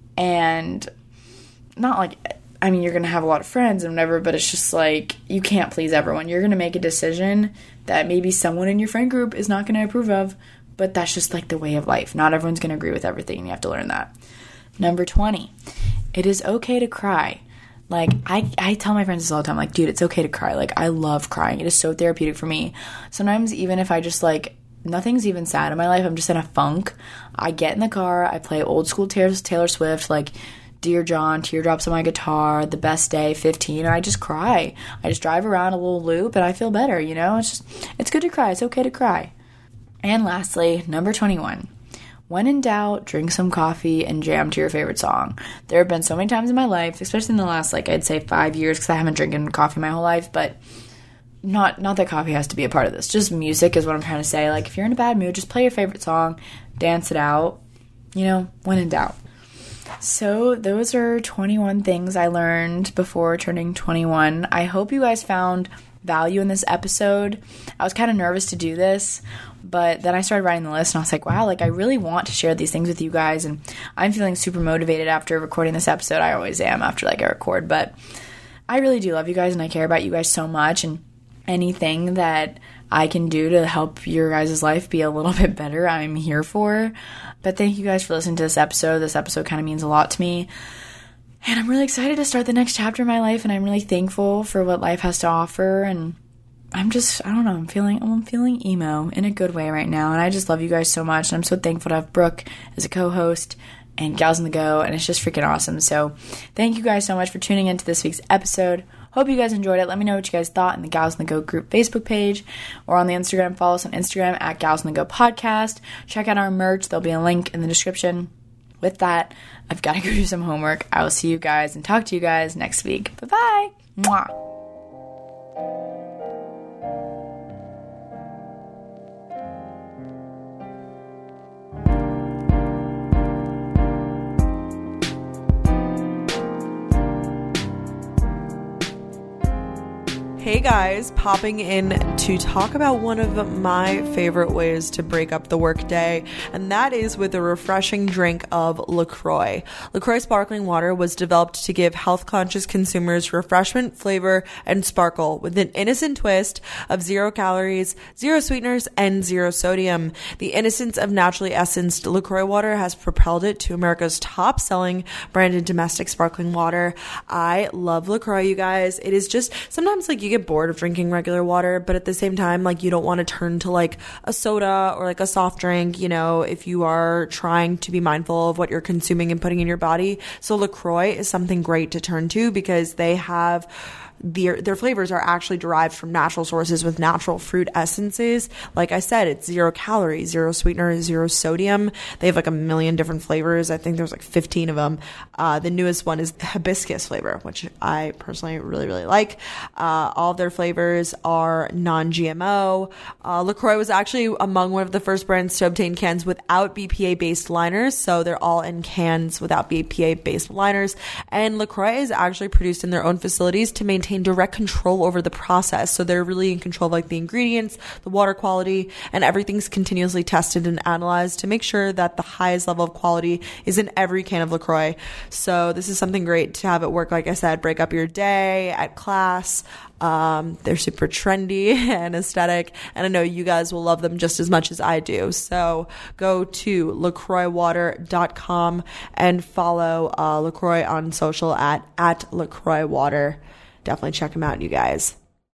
and not, like, I mean, you're going to have a lot of friends and whatever, but it's just like, you can't please everyone. You're going to make a decision that maybe someone in your friend group is not going to approve of, but that's just like the way of life. Not everyone's going to agree with everything, and you have to learn that. Number twenty, it is okay to cry. Like, I, I tell my friends this all the time, like, dude, it's okay to cry. Like, I love crying. It is so therapeutic for me. Sometimes even if I just, like, nothing's even sad in my life, I'm just in a funk, I get in the car, I play old school Taylor Swift, like, Dear John, Teardrops on My Guitar, The Best Day, fifteen, and I just cry. I just drive around a little loop, and I feel better, you know? It's just, it's good to cry. It's okay to cry. And lastly, number twenty-one. When in doubt, drink some coffee and jam to your favorite song. There have been so many times in my life, especially in the last, like, I'd say five years, because I haven't drinking coffee my whole life, but not not that coffee has to be a part of this. Just music is what I'm trying to say. Like, if you're in a bad mood, just play your favorite song, dance it out, you know, when in doubt. So those are twenty-one things I learned before turning twenty-one. I hope you guys found value in this episode. I was kind of nervous to do this, but then I started writing the list and I was like, wow, like, I really want to share these things with you guys, and I'm feeling super motivated after recording this episode. I always am after, like, I record, but I really do love you guys, and I care about you guys so much, and anything that I can do to help your guys' life be a little bit better, I'm here for. But thank you guys for listening to this episode. This episode kind of means a lot to me. And I'm really excited to start the next chapter of my life, and I'm really thankful for what life has to offer. And I'm just, I don't know, I'm feeling, I'm feeling emo in a good way right now. And I just love you guys so much. And I'm so thankful to have Brooke as a co-host and Gals on the Go. And it's just freaking awesome. So thank you guys so much for tuning into this week's episode. Hope you guys enjoyed it. Let me know what you guys thought in the Gals on the Go group Facebook page or on the Instagram. Follow us on Instagram at Gals on the Go Podcast. Check out our merch. There'll be a link in the description. With that, I've got to go do some homework. I will see you guys and talk to you guys next week. Bye-bye. Mwah. Hey guys, popping in to talk about one of my favorite ways to break up the workday, and that is with a refreshing drink of LaCroix. LaCroix sparkling water was developed to give health-conscious consumers refreshment, flavor, and sparkle with an innocent twist of zero calories, zero sweeteners, and zero sodium. The innocence of naturally essenced LaCroix water has propelled it to America's top-selling branded domestic sparkling water. I love LaCroix, you guys. It is just, sometimes like you get bored of drinking regular water, but at the same time, like, you don't want to turn to like a soda or like a soft drink, you know, if you are trying to be mindful of what you're consuming and putting in your body. So LaCroix is something great to turn to because they have Their, their flavors are actually derived from natural sources with natural fruit essences. Like I said, it's zero calories, zero sweetener, zero sodium. They have like a million different flavors. I think there's like fifteen of them. Uh, the newest one is the hibiscus flavor, which I personally really, really like. Uh, all of their flavors are non-G M O. Uh, LaCroix was actually among one of the first brands to obtain cans without B P A-based liners. So they're all in cans without B P A-based liners. And LaCroix is actually produced in their own facilities to maintain direct control over the process. So they're really in control of like the ingredients, the water quality, and everything's continuously tested and analyzed to make sure that the highest level of quality is in every can of LaCroix. So this is something great to have at work. Like I said, break up your day, at class. Um, they're super trendy and aesthetic, and I know you guys will love them just as much as I do. So go to lacroix water dot com and follow uh, LaCroix on social at, at LaCroix Water. Definitely check them out, you guys.